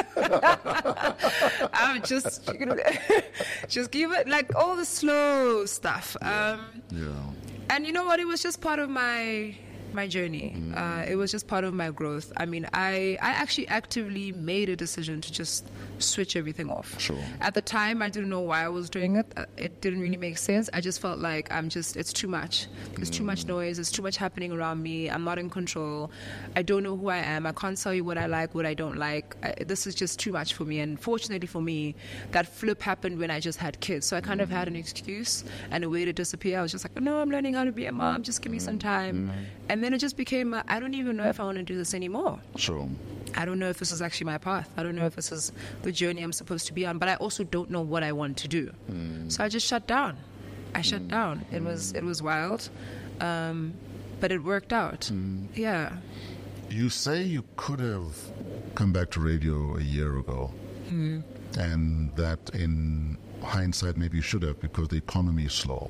I'm just give it like all the slow stuff. And you know what? It was just part of my journey. It was just part of my growth. I mean, I actually actively made a decision to just switch everything off. Sure. At the time, I didn't know why I was doing it. It didn't really make sense. I just felt like it's too much. There's too much noise. There's too much happening around me. I'm not in control. I don't know who I am. I can't tell you what I like, what I don't like. This is just too much for me. And fortunately for me, that flip happened when I just had kids. So I kind of had an excuse and a way to disappear. I was just like, no, I'm learning how to be a mom. Just give me some time. And then it just became, I don't even know if I want to do this anymore. Sure. I don't know if this is actually my path. I don't know if this is the journey I'm supposed to be on, but I also don't know what I want to do. So I just shut down. Shut down. It was wild, but it worked out. Yeah. You say you could have come back to radio a year ago, and that in hindsight maybe you should have because the economy is slow.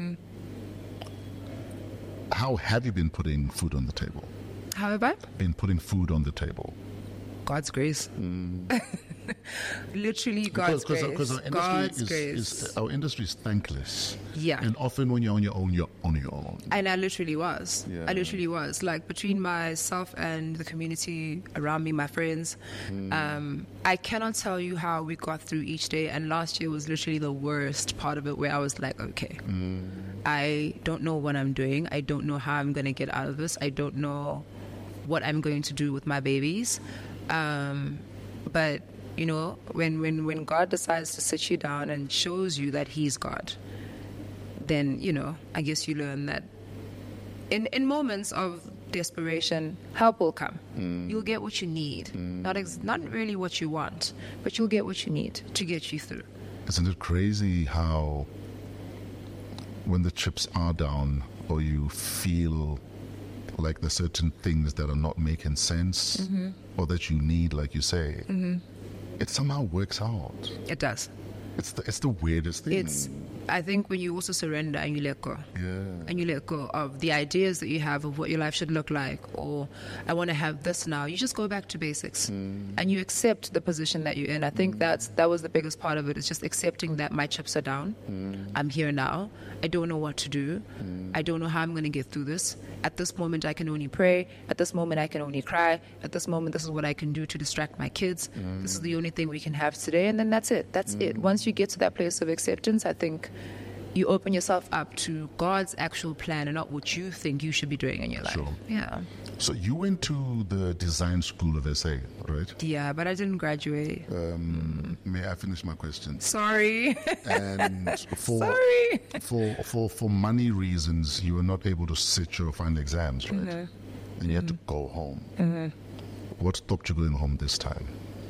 How have you been putting food on the table? How have I been putting food on the table? God's grace. Literally God's grace. Because our industry our industry is thankless. Yeah. And often when you're on your own, you're on your own. And I literally was. Yeah. I literally was. Like between myself and the community around me, my friends, I cannot tell you how we got through each day. And last year was literally the worst part of it where I was like, okay, I don't know what I'm doing. I don't know how I'm going to get out of this. I don't know what I'm going to do with my babies. But you know, when God decides to sit you down and shows you that He's God, then, you know, I guess you learn that in moments of desperation, help will come. You'll get what you need. Not really what you want, but you'll get what you need to get you through. Isn't it crazy how when the chips are down or you feel like there's certain things that are not making sense or that you need, like you say, it somehow works out. It does. It's the weirdest thing. I think when you also surrender and you let go. And you let go of the ideas that you have of what your life should look like, or I want to have this now. You just go back to basics and you accept the position that you're in. I think that was the biggest part of it, is just accepting that my chips are down. I'm here now. I don't know what to do. I don't know how I'm going to get through this. At this moment, I can only pray. At this moment, I can only cry. At this moment, this is what I can do to distract my kids. This is the only thing we can have today. And then that's it. That's it. Once you get to that place of acceptance, I think you open yourself up to God's actual plan and not what you think you should be doing in your life. Sure. Yeah. So you went to the design school of SA, right? Yeah, but I didn't graduate. May I finish my question? Sorry. And for money reasons, you were not able to sit your final exams, right? And you had to go home. What stopped you going home this time?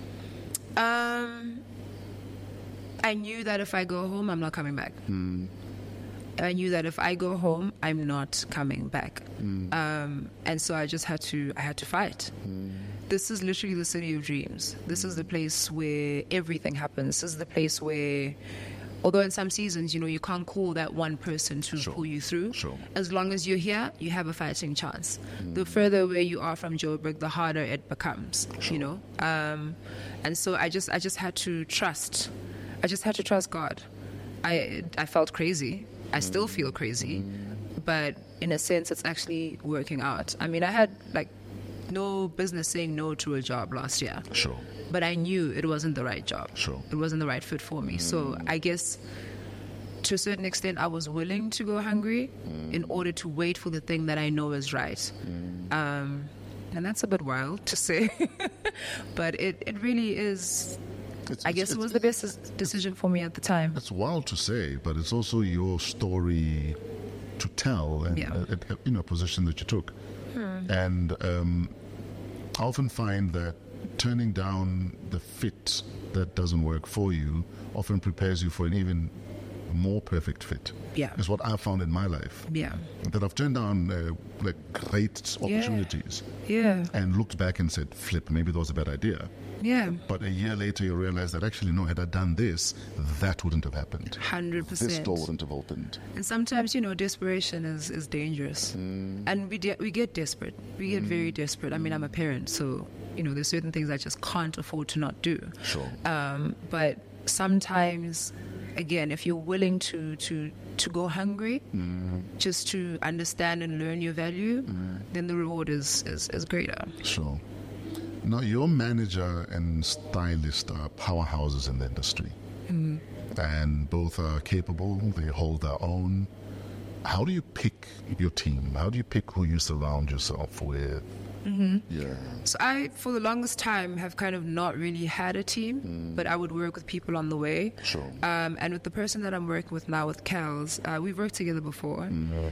I knew that if I go home, I'm not coming back. I knew that if I go home, I'm not coming back. And so I just had to fight. This is literally the city of dreams. This is the place where everything happens. This is the place where, although in some seasons, you know, you can't call that one person to pull you through. As long as you're here, you have a fighting chance. The further away you are from Joburg, the harder it becomes, you know. And so I just had to trust. I just had to trust God. I felt crazy. I still feel crazy. But in a sense, it's actually working out. I mean, I had like no business saying no to a job last year. But I knew it wasn't the right job. It wasn't the right fit for me. So I guess to a certain extent, I was willing to go hungry in order to wait for the thing that I know is right. And that's a bit wild to say. But it really is I guess it was the best decision for me at the time. It's wild to say, but it's also your story to tell, and in a position that you took. And I often find that turning down the fit that doesn't work for you often prepares you for an even more perfect fit. Yeah. Is what I've found in my life. Yeah. That I've turned down like great opportunities. Yeah. And looked back and said, flip, maybe that was a bad idea. Yeah. But a year later, you realize that actually, no, had I done this, that wouldn't have happened. 100%. This door wouldn't have opened. And sometimes, desperation is dangerous. And we get desperate. We get very desperate. I mean, I'm a parent, so, there's certain things I just can't afford to not do. Sure. But sometimes, again, if you're willing to go hungry, just to understand and learn your value, then the reward is greater. Sure. Now, your manager and stylist are powerhouses in the industry. And both are capable, they hold their own. How do you pick your team? How do you pick who you surround yourself with? Yeah. So I, for the longest time, have kind of not really had a team, but I would work with people on the way. Sure. And with the person that I'm working with now, with Kels, we've worked together before.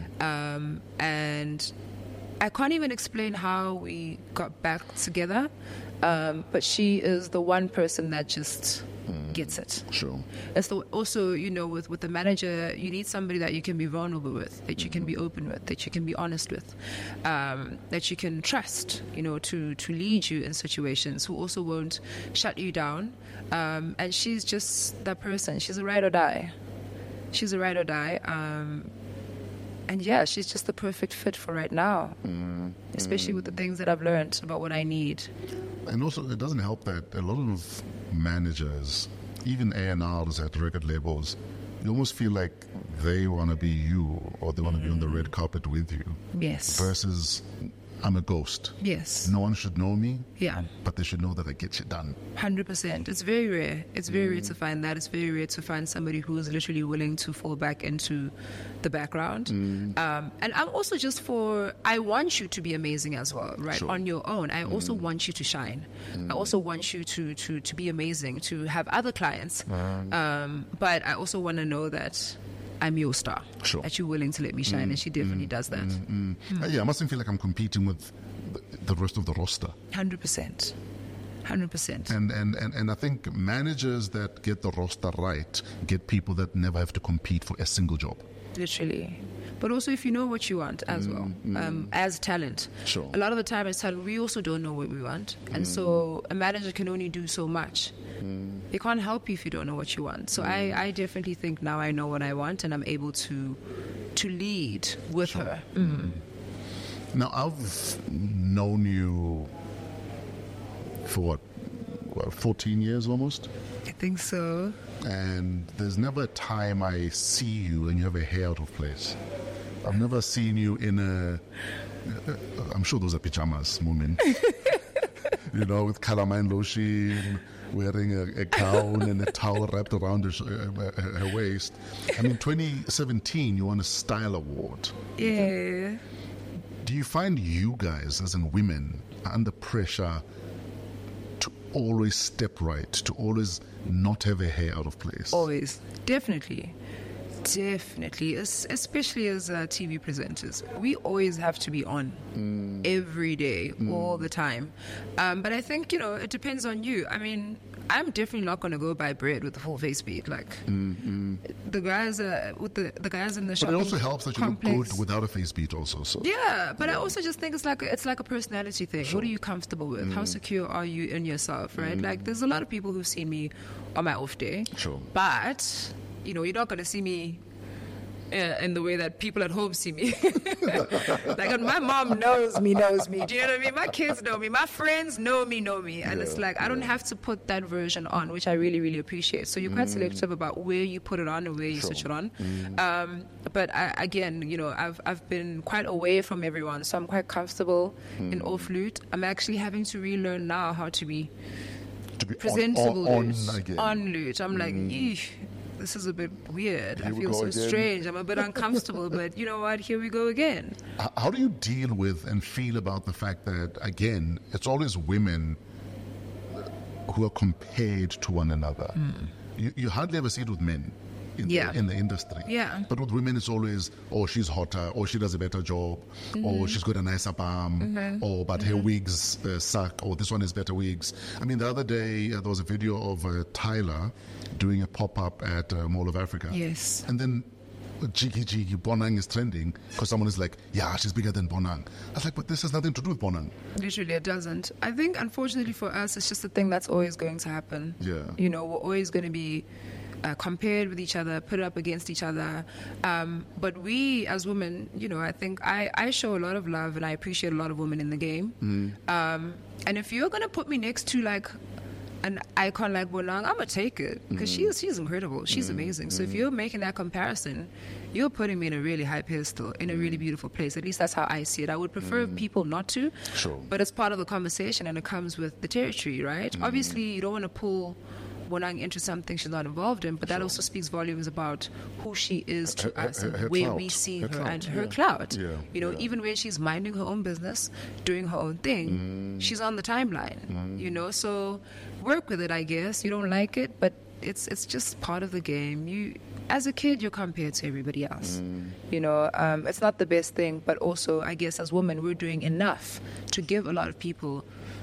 And I can't even explain how we got back together, but she is the one person that just gets it. Sure. Also, with the manager, you need somebody that you can be vulnerable with, that you can be open with, that you can be honest with, that you can trust, to lead you in situations, who also won't shut you down. And she's just that person. She's a ride or die. And yeah, she's just the perfect fit for right now, especially with the things that I've learned about what I need. And also, it doesn't help that a lot of managers, even A&Rs at record labels, you almost feel like they want to be you, or they want to be on the red carpet with you. Yes. Versus, I'm a ghost. Yes. No one should know me. Yeah. But they should know that I get shit done. 100%. It's very rare. It's very rare to find that. It's very rare to find somebody who is literally willing to fall back into the background. And I'm also I want you to be amazing as well, right? Sure. On your own. I also want you to shine. I also want you to be amazing, to have other clients. But I also want to know that I'm your star. Sure. That you're willing to let me shine, and she definitely does that. Yeah, I mustn't feel like I'm competing with the rest of the roster. 100%. 100%. And I think managers that get the roster right get people that never have to compete for a single job. Literally. But also if you know what you want as well, as talent. Sure. A lot of the time as talent, we also don't know what we want. And so a manager can only do so much. They can't help you if you don't know what you want. So I definitely think now I know what I want, and I'm able to lead with her. Now, I've known you for 14 years almost? I think so. And there's never a time I see you and you have a hair out of place. I've never seen you in I'm sure those are pajamas moment. With calamine lotion, wearing a gown and a towel wrapped around her waist. I mean, 2017, you won a Style Award. Yeah. Do you find you guys, as in women, are under pressure to always step right, to always not have a hair out of place? Always. Definitely, especially as TV presenters. We always have to be on every day, all the time. But I think, it depends on you. I mean, I'm definitely not going to go buy bread with a full face beat. Like, the guys with the guys in the shop. But it also helps that you look good without a face beat also. So. Yeah, but I also just think it's like a personality thing. Sure. What are you comfortable with? How secure are you in yourself, right? Like, there's a lot of people who've seen me on my off day. Sure. But you're not going to see me in the way that people at home see me. Like, my mom knows me. Do you know what I mean? My kids know me. My friends know me. And it's like, I don't have to put that version on, which I really, really appreciate. So you're quite selective about where you put it on and where you switch it on. But I've been quite away from everyone, so I'm quite comfortable in off lute. I'm actually having to relearn now how to be presentable on lute. I'm like, eesh. This is a bit weird. I feel so strange. I'm a bit uncomfortable, but you know what? Here we go again. How do you deal with and feel about the fact that, again, it's always women who are compared to one another. You hardly ever see it with men. In the industry. Yeah. But with women, it's always, oh, she's hotter, or she does a better job, or she's got a nicer palm, or but her wigs suck, or this one has better wigs. I mean, the other day, there was a video of Tyler doing a pop-up at Mall of Africa. Yes. And then Jiggy Bonang is trending because someone is like, yeah, she's bigger than Bonang. I was like, but this has nothing to do with Bonang. Literally, it doesn't. I think, unfortunately for us, it's just a thing that's always going to happen. Yeah. You know, we're always going to be compared with each other, put up against each other. But we, as women, you know, I think I show a lot of love and I appreciate a lot of women in the game. And if you're going to put me next to, like, an icon like Bonang, I'm going to take it because she's incredible. She's amazing. So if you're making that comparison, you're putting me in a really high pedestal, in a really beautiful place. At least that's how I see it. I would prefer people not to. Sure. But it's part of the conversation and it comes with the territory, right? Obviously, you don't want to pull Bonang into something she's not involved in, but that also speaks volumes about who she is to us and where clout. we see Her her clout, and her yeah. clout. Yeah, You know, yeah. even when she's minding her own business, doing her own thing, she's on the timeline, you know, so work with it, I guess. You don't like it, but it's just part of the game. You, as a kid, you're compared to everybody else. You know, it's not the best thing, but also, I guess, as women, we're doing enough to give a lot of people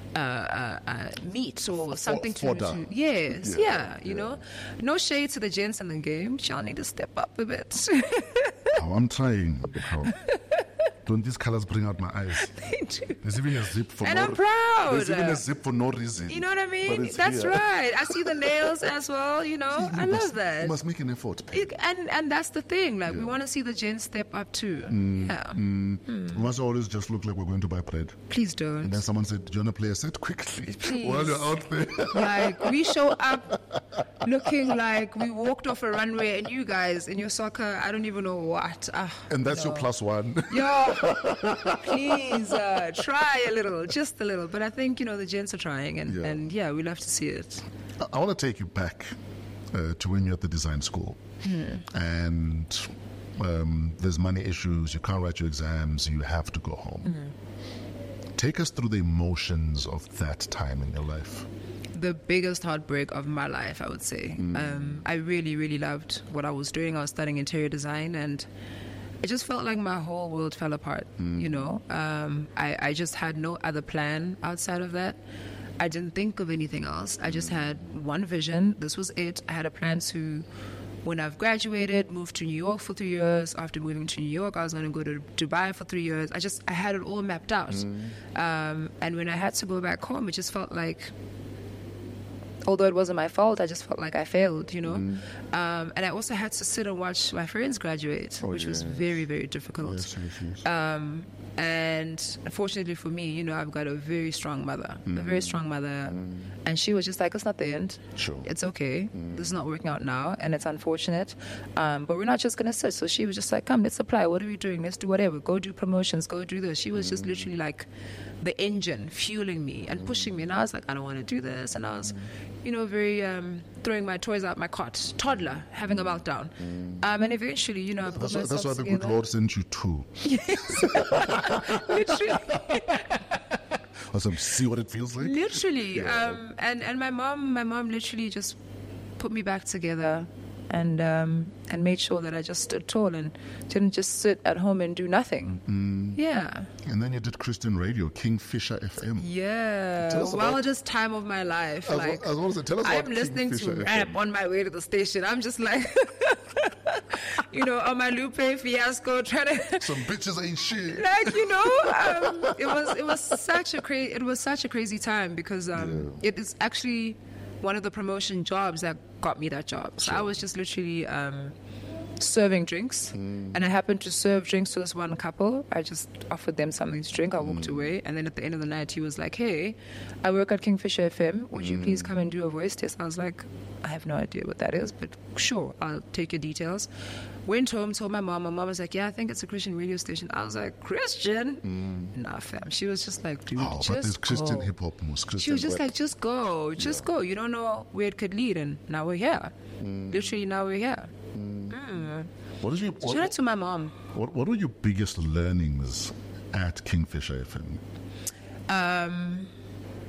meat or something fodder. to yes, you know. No shade to the gents in the game. Y'all need to step up a bit. Oh, I'm trying. Don't these colors bring out my eyes? They do. There's even a zip for And no I'm proud. There's even a zip for no reason. You know what I But mean? it's That's here. right. I see the nails as well, you know. I love that. You must make an effort. And that's the thing. Like, we want to see the gents step up too. Yeah. We must always just look like we're going to buy bread. Please And don't. then someone said, do you want to play a set quickly Please. while you're out there? Like, we show up looking like we walked off a runway, and you guys in your soccer, I don't even know what. And that's your plus one. Yo, please try a little, just a little. But I think, you know, the gents are trying, and yeah, we love to see it. I want to take you back to when you're at the design school. And there's money issues, you can't write your exams, you have to go home. Take us through the emotions of that time in your life. The biggest heartbreak of my life, I would say. I really, really loved what I was doing. I was studying interior design, and it just felt like my whole world fell apart, you know. I just had no other plan outside of that. I didn't think of anything else. I just had one vision. This was it. I had a plan to, when I've graduated, move to New York for 3 years. After moving to New York, I was going to go to Dubai for 3 years. I had it all mapped out. And when I had to go back home, it just felt like, although it wasn't my fault, I just felt like I failed, you know. And I also had to sit and watch my friends graduate, which was very, very difficult. And fortunately for me, you know, I've got a very strong mother, and she was just like, it's not the end. Sure. It's okay. This is not working out now, and it's unfortunate. But we're not just going to sit. So she was just like, come, let's apply. What are we doing? Let's do whatever. Go do promotions. Go do this. She was just literally like the engine fueling me and pushing me. And I was like, I don't want to do this. And I was, you know, very throwing my toys out my cot, toddler, having a meltdown. And eventually, you know, I put That's myself why the together. good Lord sent you two. Literally. Awesome. See what it feels like? Literally. And my mom literally just put me back together and made sure that I just stood tall and didn't just sit at home and do nothing. Yeah. And then you did Christian radio, Kingfisher FM. Yeah. Tell us about- Wildest time of my life. As Like, well- as well as- tell us I'm about listening to Kingfisher rap FM. on my way to the station. I'm just like, you know, on my Lupe fiasco, trying to. Some bitches ain't shit. Like, you know, it was such a crazy time because it is actually one of the promotion jobs that got me that job. So I was just literally serving drinks, and I happened to serve drinks to this one couple. I just offered them something to drink. I walked away, and then at the end of the night, he was like, "Hey, I work at Kingfisher FM. Would you please come and do a voice test?" I was like, "I have no idea what that is, but sure, I'll take your details." Went home, told my mom. My mom was like, "Yeah, I think it's a Christian radio station." I was like, "Christian? Nah, fam." She was just like, "Dude, Oh, just but there's Christian go." hip hop most Christian. She was just rap. like, just go. You don't know where it could lead, and now we're here. Literally, now we're here. What did you? Shout out to my mom. What were your biggest learnings at Kingfisher FM?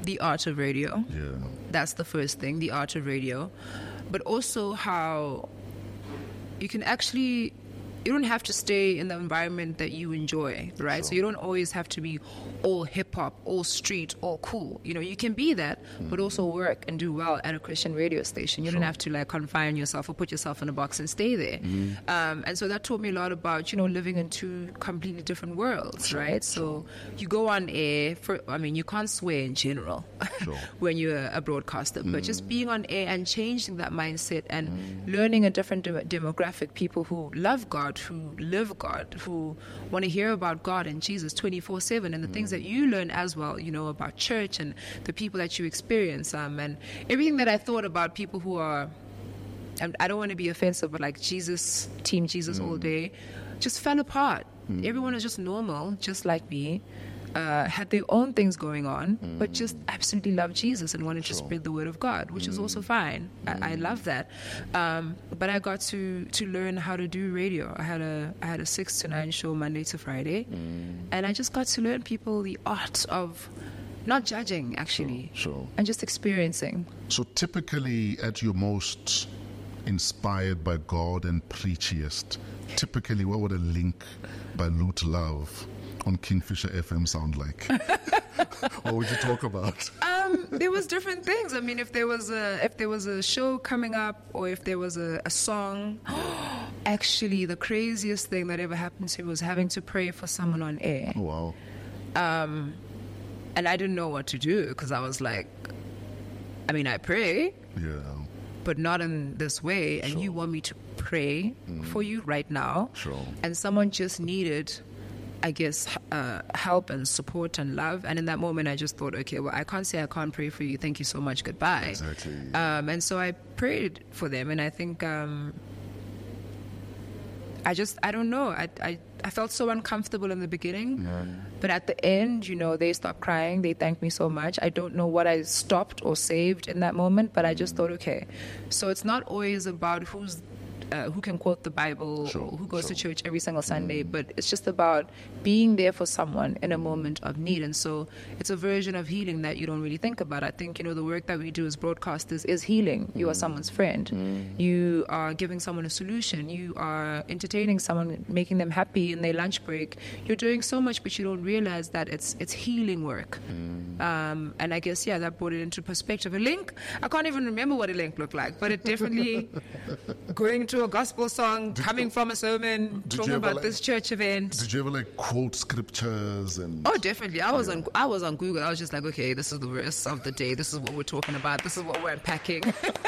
the art of radio. Yeah. That's the first thing, the art of radio. But also how you can actually, you don't have to stay in the environment that you enjoy, right? So you don't always have to be all hip hop, all street, all cool. You know, you can be that, but also work and do well at a Christian radio station. You don't have to like confine yourself or put yourself in a box and stay there. And so that taught me a lot about, you know, living in two completely different worlds, right? So you go on air you can't swear in general when you're a broadcaster, but just being on air and changing that mindset and learning a different demographic, people who love God, who live God, who want to hear about God and Jesus 24/7, and the things that you learn as well, you know, about church and the people that you experience, and everything that I thought about people who are, and I don't want to be offensive, but like Team Jesus all day, just fell apart. Everyone is just normal, just like me. Had their own things going on, but just absolutely loved Jesus and wanted to spread the word of God, which is also fine. I love that. But I got to learn how to do radio. I had a 6 to 9 show Monday to Friday, and I just got to learn people the art of not judging, actually, and just experiencing. So typically at your most inspired by God and preachiest, typically what would a link by Loot Love on Kingfisher FM sound like? What would you talk about? There was different things. I mean, if there was a show coming up, or if there was a song. Actually, the craziest thing that ever happened to me was having to pray for someone on air. Oh, wow. And I didn't know what to do, because I was like, I mean, I pray, but not in this way. And you want me to pray for you right now? And someone just needed, I guess, help and support and love. And in that moment, I just thought, okay, well, I can't say I can't pray for you. Thank you so much. Goodbye. Exactly. And so I prayed for them. And I think I don't know. I felt so uncomfortable in the beginning. But at the end, you know, they stopped crying. They thanked me so much. I don't know what I stopped or saved in that moment, but I just thought, okay. So it's not always about who can quote the Bible or who goes to church every single Sunday, but it's just about being there for someone in a moment of need. And so it's a version of healing that you don't really think about. I think, you know, the work that we do as broadcasters is healing. You are someone's friend. You are giving someone a solution. You are entertaining someone, making them happy in their lunch break. You're doing so much, but you don't realize that it's healing work. And I guess, that brought it into perspective. A link, I can't even remember what a link looked like, but it definitely going to a gospel song, coming from a sermon, talking about this church event. Did you ever like quote scriptures and? Oh, definitely. I was on Google. I was just like, okay, this is the verse of the day. This is what we're talking about. This is what we're unpacking.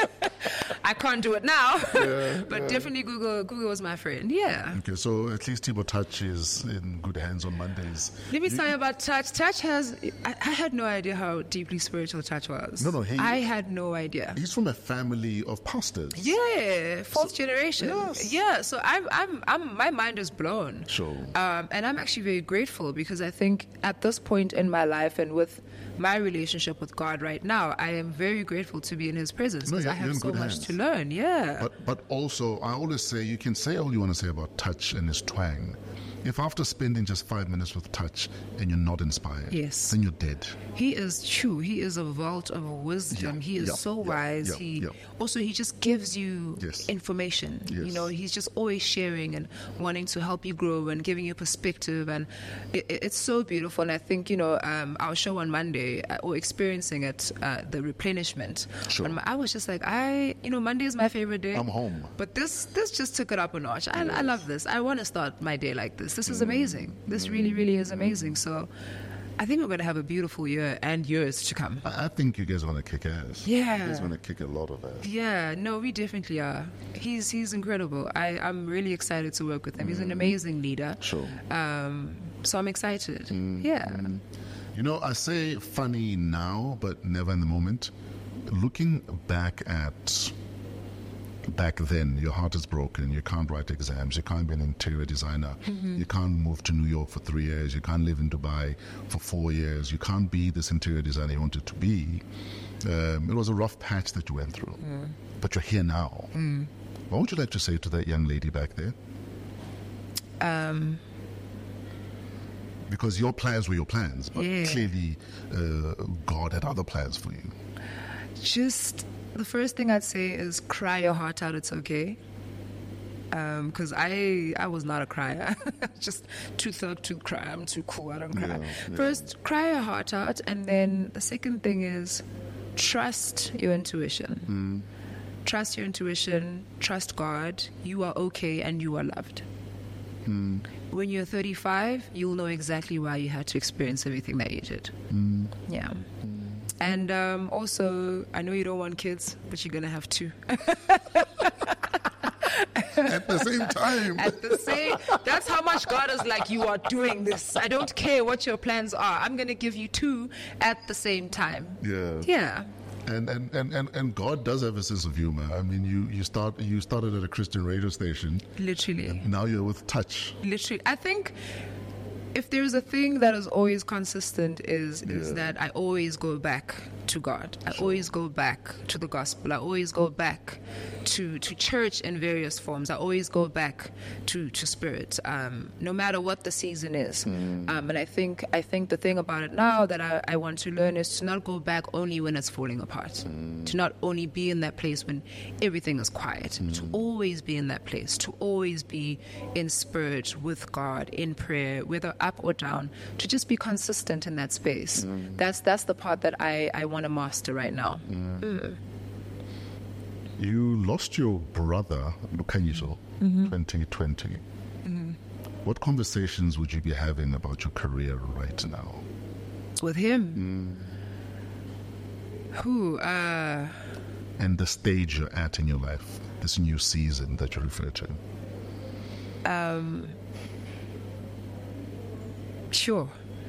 I can't do it now, but definitely Google was my friend. Yeah. Okay, so at least Tibo Touch is in good hands on Mondays. Let me tell you about Touch. Touch has. I had no idea how deeply spiritual Touch was. No, I had no idea. He's from a family of pastors. Yeah, fourth generation. Yes. Yeah, so I'm my mind is blown. Sure. And I'm actually very grateful, because I think at this point in my life and with my relationship with God right now, I am very grateful to be in His presence, because I have so much to learn. Yeah. But also, I always say, you can say all you want to say about Touch and his twang. If after spending just 5 minutes with Touch and you're not inspired, then you're dead. He is true. He is a vault of wisdom. He is so wise. He just gives you information. Yes. You know, he's just always sharing and wanting to help you grow and giving you perspective, and it's so beautiful. And I think, you know, our show on Monday, or experiencing it, the replenishment. I was just like, Monday is my favorite day. I'm home. But this just took it up a notch. I love this. I want to start my day like this. This is amazing. This really, really is amazing. So I think we're going to have a beautiful year and years to come. I think you guys are going to kick ass. Yeah. You guys are going to kick a lot of ass. Yeah, no, we definitely are. He's incredible. I'm really excited to work with him. He's an amazing leader. Sure. So I'm excited. Yeah. You know, I say funny now, but never in the moment. Looking back then, your heart is broken. You can't write exams. You can't be an interior designer. You can't move to New York for 3 years. You can't live in Dubai for 4 years. You can't be this interior designer you wanted to be. It was a rough patch that you went through. But you're here now. What would you like to say to that young lady back there? Because your plans were your plans, but Yeah. clearly God had other plans for you. Just the first thing I'd say is cry your heart out. It's okay. Because I was not a crier. Just too thug to cry. I'm too cool. I don't cry. Yeah. First, cry your heart out. And then the second thing is trust your intuition. Trust your intuition. Trust God. You are okay and you are loved. When you're 35, you'll know exactly why you had to experience everything that you did. Yeah. And also, I know you don't want kids, but you're going to have two. At the same time. That's how much God is like, you are doing this. I don't care what your plans are. I'm going to give you two at the same time. Yeah. Yeah. And God does have a sense of humor. I mean, you started at a Christian radio station. Literally. Now you're with Touch. Literally. I think if there's a thing that is always consistent is that I always go back to God. I always go back to the gospel. I always go back to church in various forms. I always go back to spirit, no matter what the season is. And I think the thing about it now that I want to learn is to not go back only when it's falling apart. To not only be in that place when everything is quiet. To always be in that place. To always be in spirit with God, in prayer, whether up or down. To just be consistent in that space. That's the part that I want to master right now. You lost your brother, Lukanyiso, 2020. What conversations would you be having about your career right now? With him? And the stage you're at in your life, this new season that you refer to? Sure.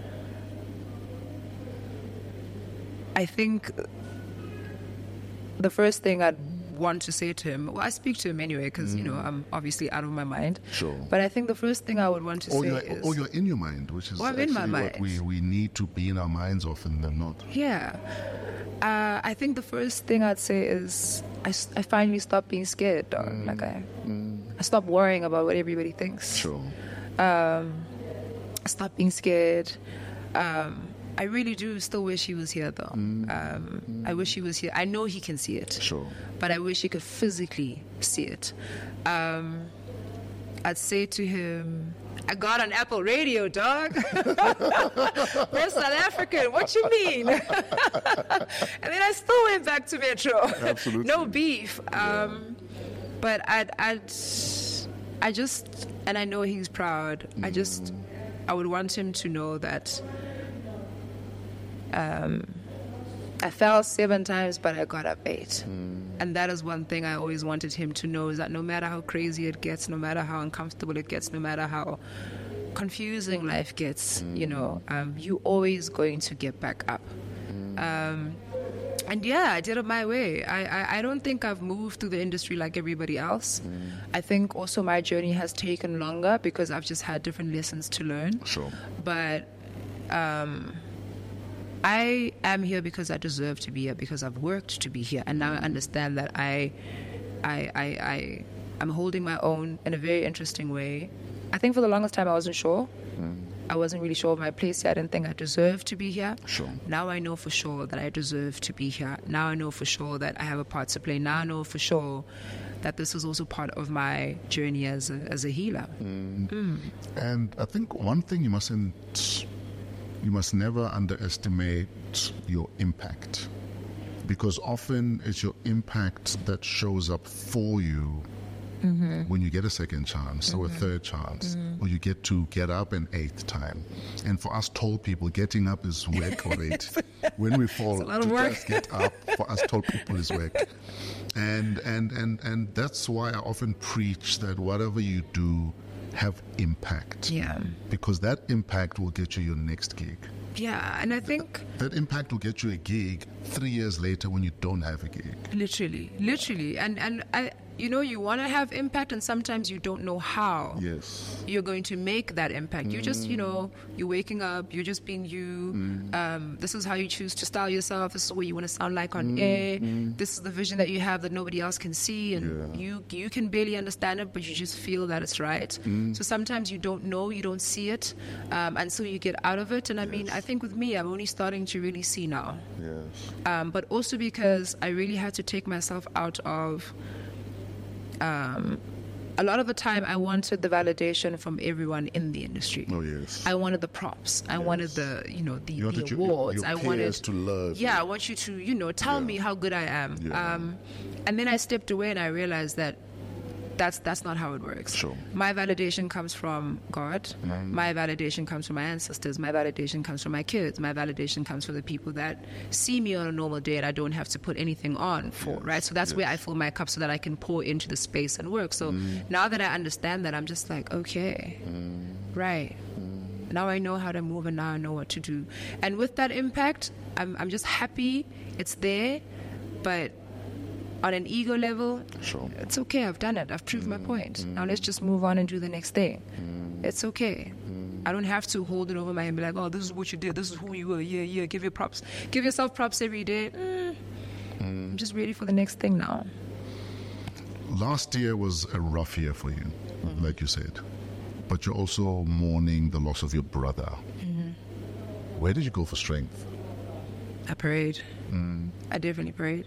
I think the first thing I'd want to say to him, well, I speak to him anyway because, I'm obviously out of my mind. Sure. But I think the first thing I would want to say is... Or you're in your mind, which is I'm in my actually what mind. we need to be in our minds often than not. Yeah. I think the first thing I'd say is I finally stopped being scared, dog. Like I stopped worrying about what everybody thinks. Sure. I stopped being scared. I really do still wish he was here, though. I wish he was here. I know he can see it. Sure. But I wish he could physically see it. I'd say to him, I got on Apple Radio, dog. We're South African. What you mean? And then I still went back to Metro. Absolutely. No beef. But I just, and I know he's proud. I would want him to know that I fell 7 times, but I got up 8. And that is one thing I always wanted him to know, is that no matter how crazy it gets, no matter how uncomfortable it gets, no matter how confusing life gets, you always going to get back up. And yeah, I did it my way. I don't think I've moved through the industry like everybody else. I think also my journey has taken longer because I've just had different lessons to learn. Sure. But I am here because I deserve to be here, because I've worked to be here, and now I understand that I'm holding my own in a very interesting way. I think for the longest time I wasn't sure. I wasn't really sure of my place here. I didn't think I deserved to be here. Sure. Now I know for sure that I deserve to be here. Now I know for sure that I have a part to play. Now I know for sure that this is also part of my journey as a healer. And I think one thing you must never underestimate your impact, because often it's your impact that shows up for you when you get a second chance or a third chance, or you get to get up an 8th time. And for us tall people, getting up is work already. When we fall, a lot to of work. just get up for us tall people is work. And that's why I often preach that whatever you do, have impact. Yeah. Because that impact will get you your next gig. Yeah, and I think That impact will get you a gig 3 years later when you don't have a gig. literally, and I, you want to have impact, and sometimes you don't know how Yes. you're going to make that impact. You're just, you're waking up, you're just being you. This is how you choose to style yourself. This is what you want to sound like on air. This is the vision that you have that nobody else can see, and you can barely understand it, but you just feel that it's right. So sometimes you don't know, you don't see it, until you get out of it. And I mean, I think with me, I'm only starting to really see now. Yes. But also because I really had to take myself out of. A lot of the time, I wanted the validation from everyone in the industry. Oh, yes. I wanted the props. I wanted the, You wanted the awards. your I wanted peers to love you. Yeah, I want you to, tell me how good I am. Yeah. And then I stepped away and I realized that that's not how it works. Sure. My validation comes from God. My validation comes from my ancestors. My validation comes from my kids. My validation comes from the people that see me on a normal day and I don't have to put anything on for, right? So that's where I fill my cup so that I can pour into the space and work. So now that I understand that, I'm just like, okay, right. Now I know how to move and now I know what to do. And with that impact, I'm just happy it's there, but on an ego level, Sure. it's okay. I've done it. I've proved my point. Now let's just move on and do the next thing. It's okay. I don't have to hold it over my head and be like, oh, this is what you did. This is who you were. Yeah. Give your props. Give yourself props every day. I'm just ready for the next thing now. Last year was a rough year for you, like you said. But you're also mourning the loss of your brother. Where did you go for strength? I prayed. I definitely prayed.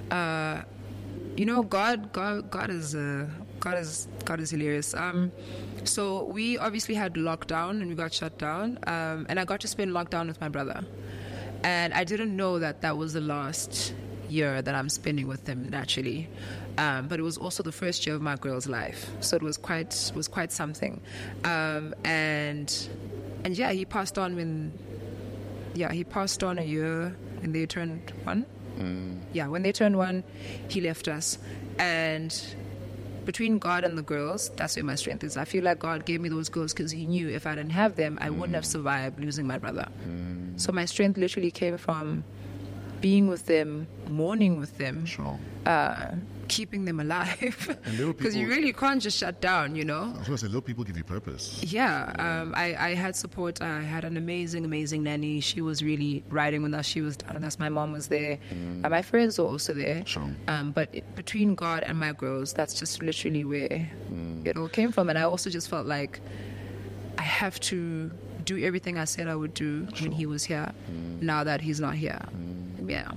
God is hilarious. So we obviously had lockdown and we got shut down. And I got to spend lockdown with my brother. And I didn't know that was the last year that I'm spending with him naturally. But it was also the first year of my girl's life. So it was quite something. And he passed on he passed on a year and they turned 1. Yeah, when they turned 1, he left us. And between God and the girls, that's where my strength is. I feel like God gave me those girls because he knew if I didn't have them, I wouldn't have survived losing my brother. So my strength literally came from being with them, mourning with them, Sure. keeping them alive. And little Because you people- really can't just shut down, I was going to say, little people give you purpose. Yeah, I had support. I had an amazing nanny. She was really riding with us. She was down with us. My mom was there. And my friends were also there. Sure. But between God and my girls, that's just literally where it all came from. And I also just felt like I have to do everything I said I would do when he was here, now that he's not here. Yeah.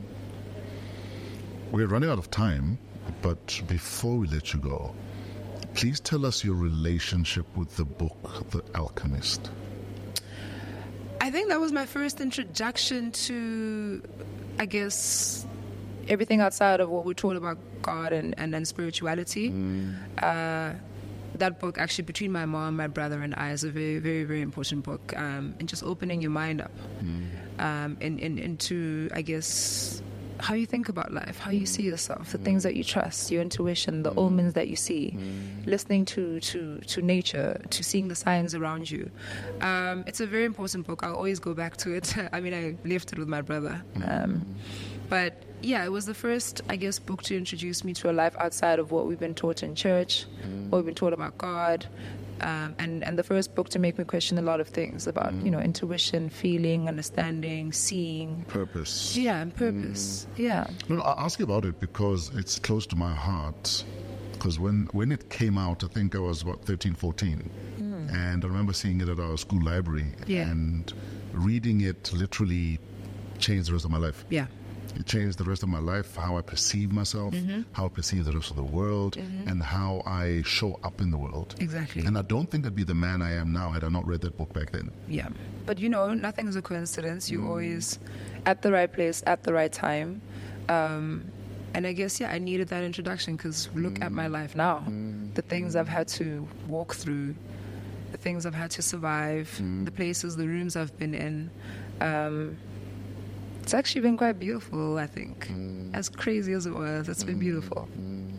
We're running out of time, but before we let you go, please tell us your relationship with the book, The Alchemist. I think that was my first introduction to, I guess, everything outside of what we're taught about God and spirituality. That book, actually, between my mom, my brother, and I, is a very, very, very important book. And just opening your mind up into, I guess, how you think about life, how you see yourself, the things that you trust, your intuition, the omens that you see, listening to nature, to seeing the signs around you. It's a very important book. I'll always go back to it. I mean, I left it with my brother. But yeah, it was the first, I guess, book to introduce me to a life outside of what we've been taught in church, what we've been taught about God. And the first book to make me question a lot of things about, intuition, feeling, understanding, seeing. Purpose. Yeah, and purpose. Yeah. No, I ask you about it because it's close to my heart. Because when it came out, I think I was about 13, 14. And I remember seeing it at our school library. Yeah. And reading it literally changed the rest of my life. Yeah. It changed the rest of my life, how I perceive myself, how I perceive the rest of the world, and how I show up in the world. Exactly. And I don't think I'd be the man I am now had I not read that book back then. Yeah. But nothing is a coincidence. You're always at the right place at the right time. And I guess, I needed that introduction because look at my life now. The things I've had to walk through, the things I've had to survive, the places, the rooms I've been in. It's actually been quite beautiful, I think. As crazy as it was, it's been beautiful.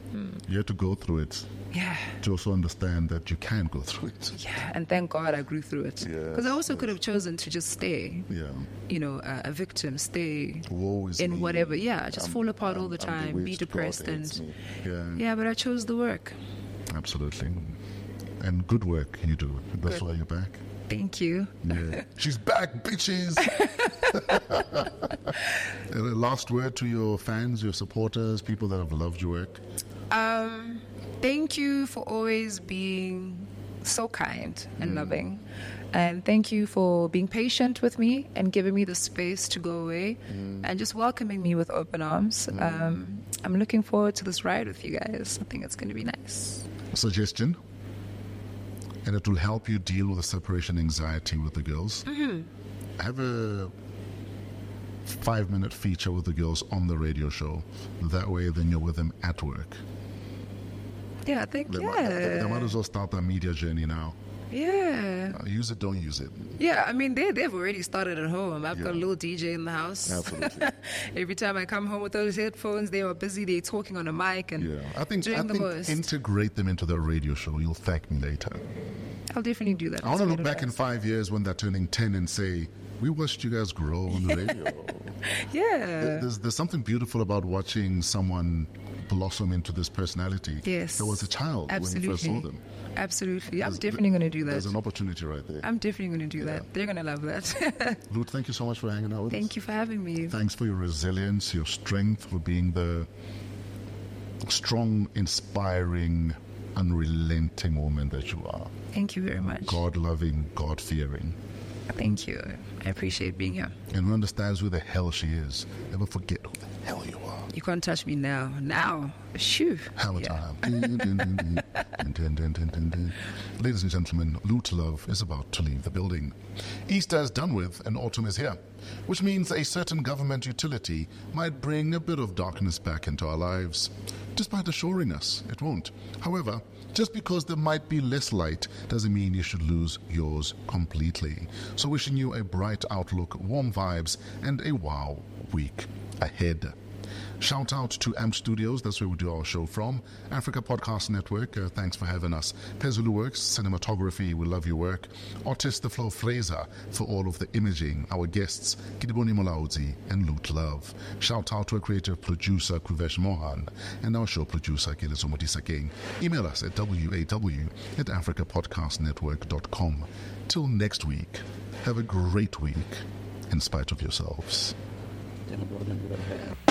You had to go through it Yeah. to also understand that you can go through it. Yeah, and thank God I grew through it. Yeah, Because I also could have chosen to just stay, Yeah. a victim, stay Woe is in me. whatever. Yeah, just fall apart all the I'm time, be bewitched, God depressed, hates and me. Yeah, yeah, but I chose the work. absolutely. And good work you do. That's Good. why you're back. Thank you. Yeah. She's back, bitches. Last word to your fans, your supporters, people that have loved your work. Thank you for always being so kind and loving. And thank you for being patient with me and giving me the space to go away and just welcoming me with open arms. I'm looking forward to this ride with you guys. I think it's going to be nice. Suggestion, and it will help you deal with the separation anxiety with the girls. Have a 5-minute feature with the girls on the radio show. That way, then you're with them at work. Yeah, I think, They yeah. might as well start their media journey now. Yeah. Use it, don't use it. Yeah, I mean, they've already started at home. I've got a Yeah. little DJ in the house. Absolutely. Every time I come home with those headphones, they are busy. They're talking on a mic and Yeah, I think doing the most. integrate them into the radio show. You'll thank me later. I'll definitely do that. I want to That's look great back in advice. 5 years when they're turning 10 and say, we watched you guys grow on the radio. Yeah. There's something beautiful about watching someone blossom into this personality. Yes. That was a child Absolutely. when you first saw them. Absolutely. I'm definitely going to do There's that. an opportunity right there. I'm definitely going to do that. They're going to love that. Lut, thank you so much for hanging out with us. Thank you for having me. Thanks for your resilience, your strength, for being the strong, inspiring, unrelenting woman that you are. Thank you very much. God-loving, God-fearing. Thank you. I appreciate being here. And who understands who the hell she is. Never forget who the hell you are. You can't touch me now. Now. Shoo. Hammer Yeah. time. Ladies and gentlemen, Loot Love is about to leave the building. Easter is done with and autumn is here, which means a certain government utility might bring a bit of darkness back into our lives. Despite assuring us it won't. However, just because there might be less light doesn't mean you should lose yours completely. So wishing you a bright outlook, warm vibes, and a wow week ahead. Shout out to AMP Studios, that's where we do our show from. Africa Podcast Network, thanks for having us. Pezulu Works, Cinematography, we love your work. Artist The Flow Fraser for all of the imaging. Our guests, Kidiboni Molaudzi and Loot Love. Shout out to our creative producer, Kruvesh Mohan, and our show producer, Kelezo Motisake. Email us at waw@africapodcastnetwork.com. Till next week, have a great week in spite of yourselves.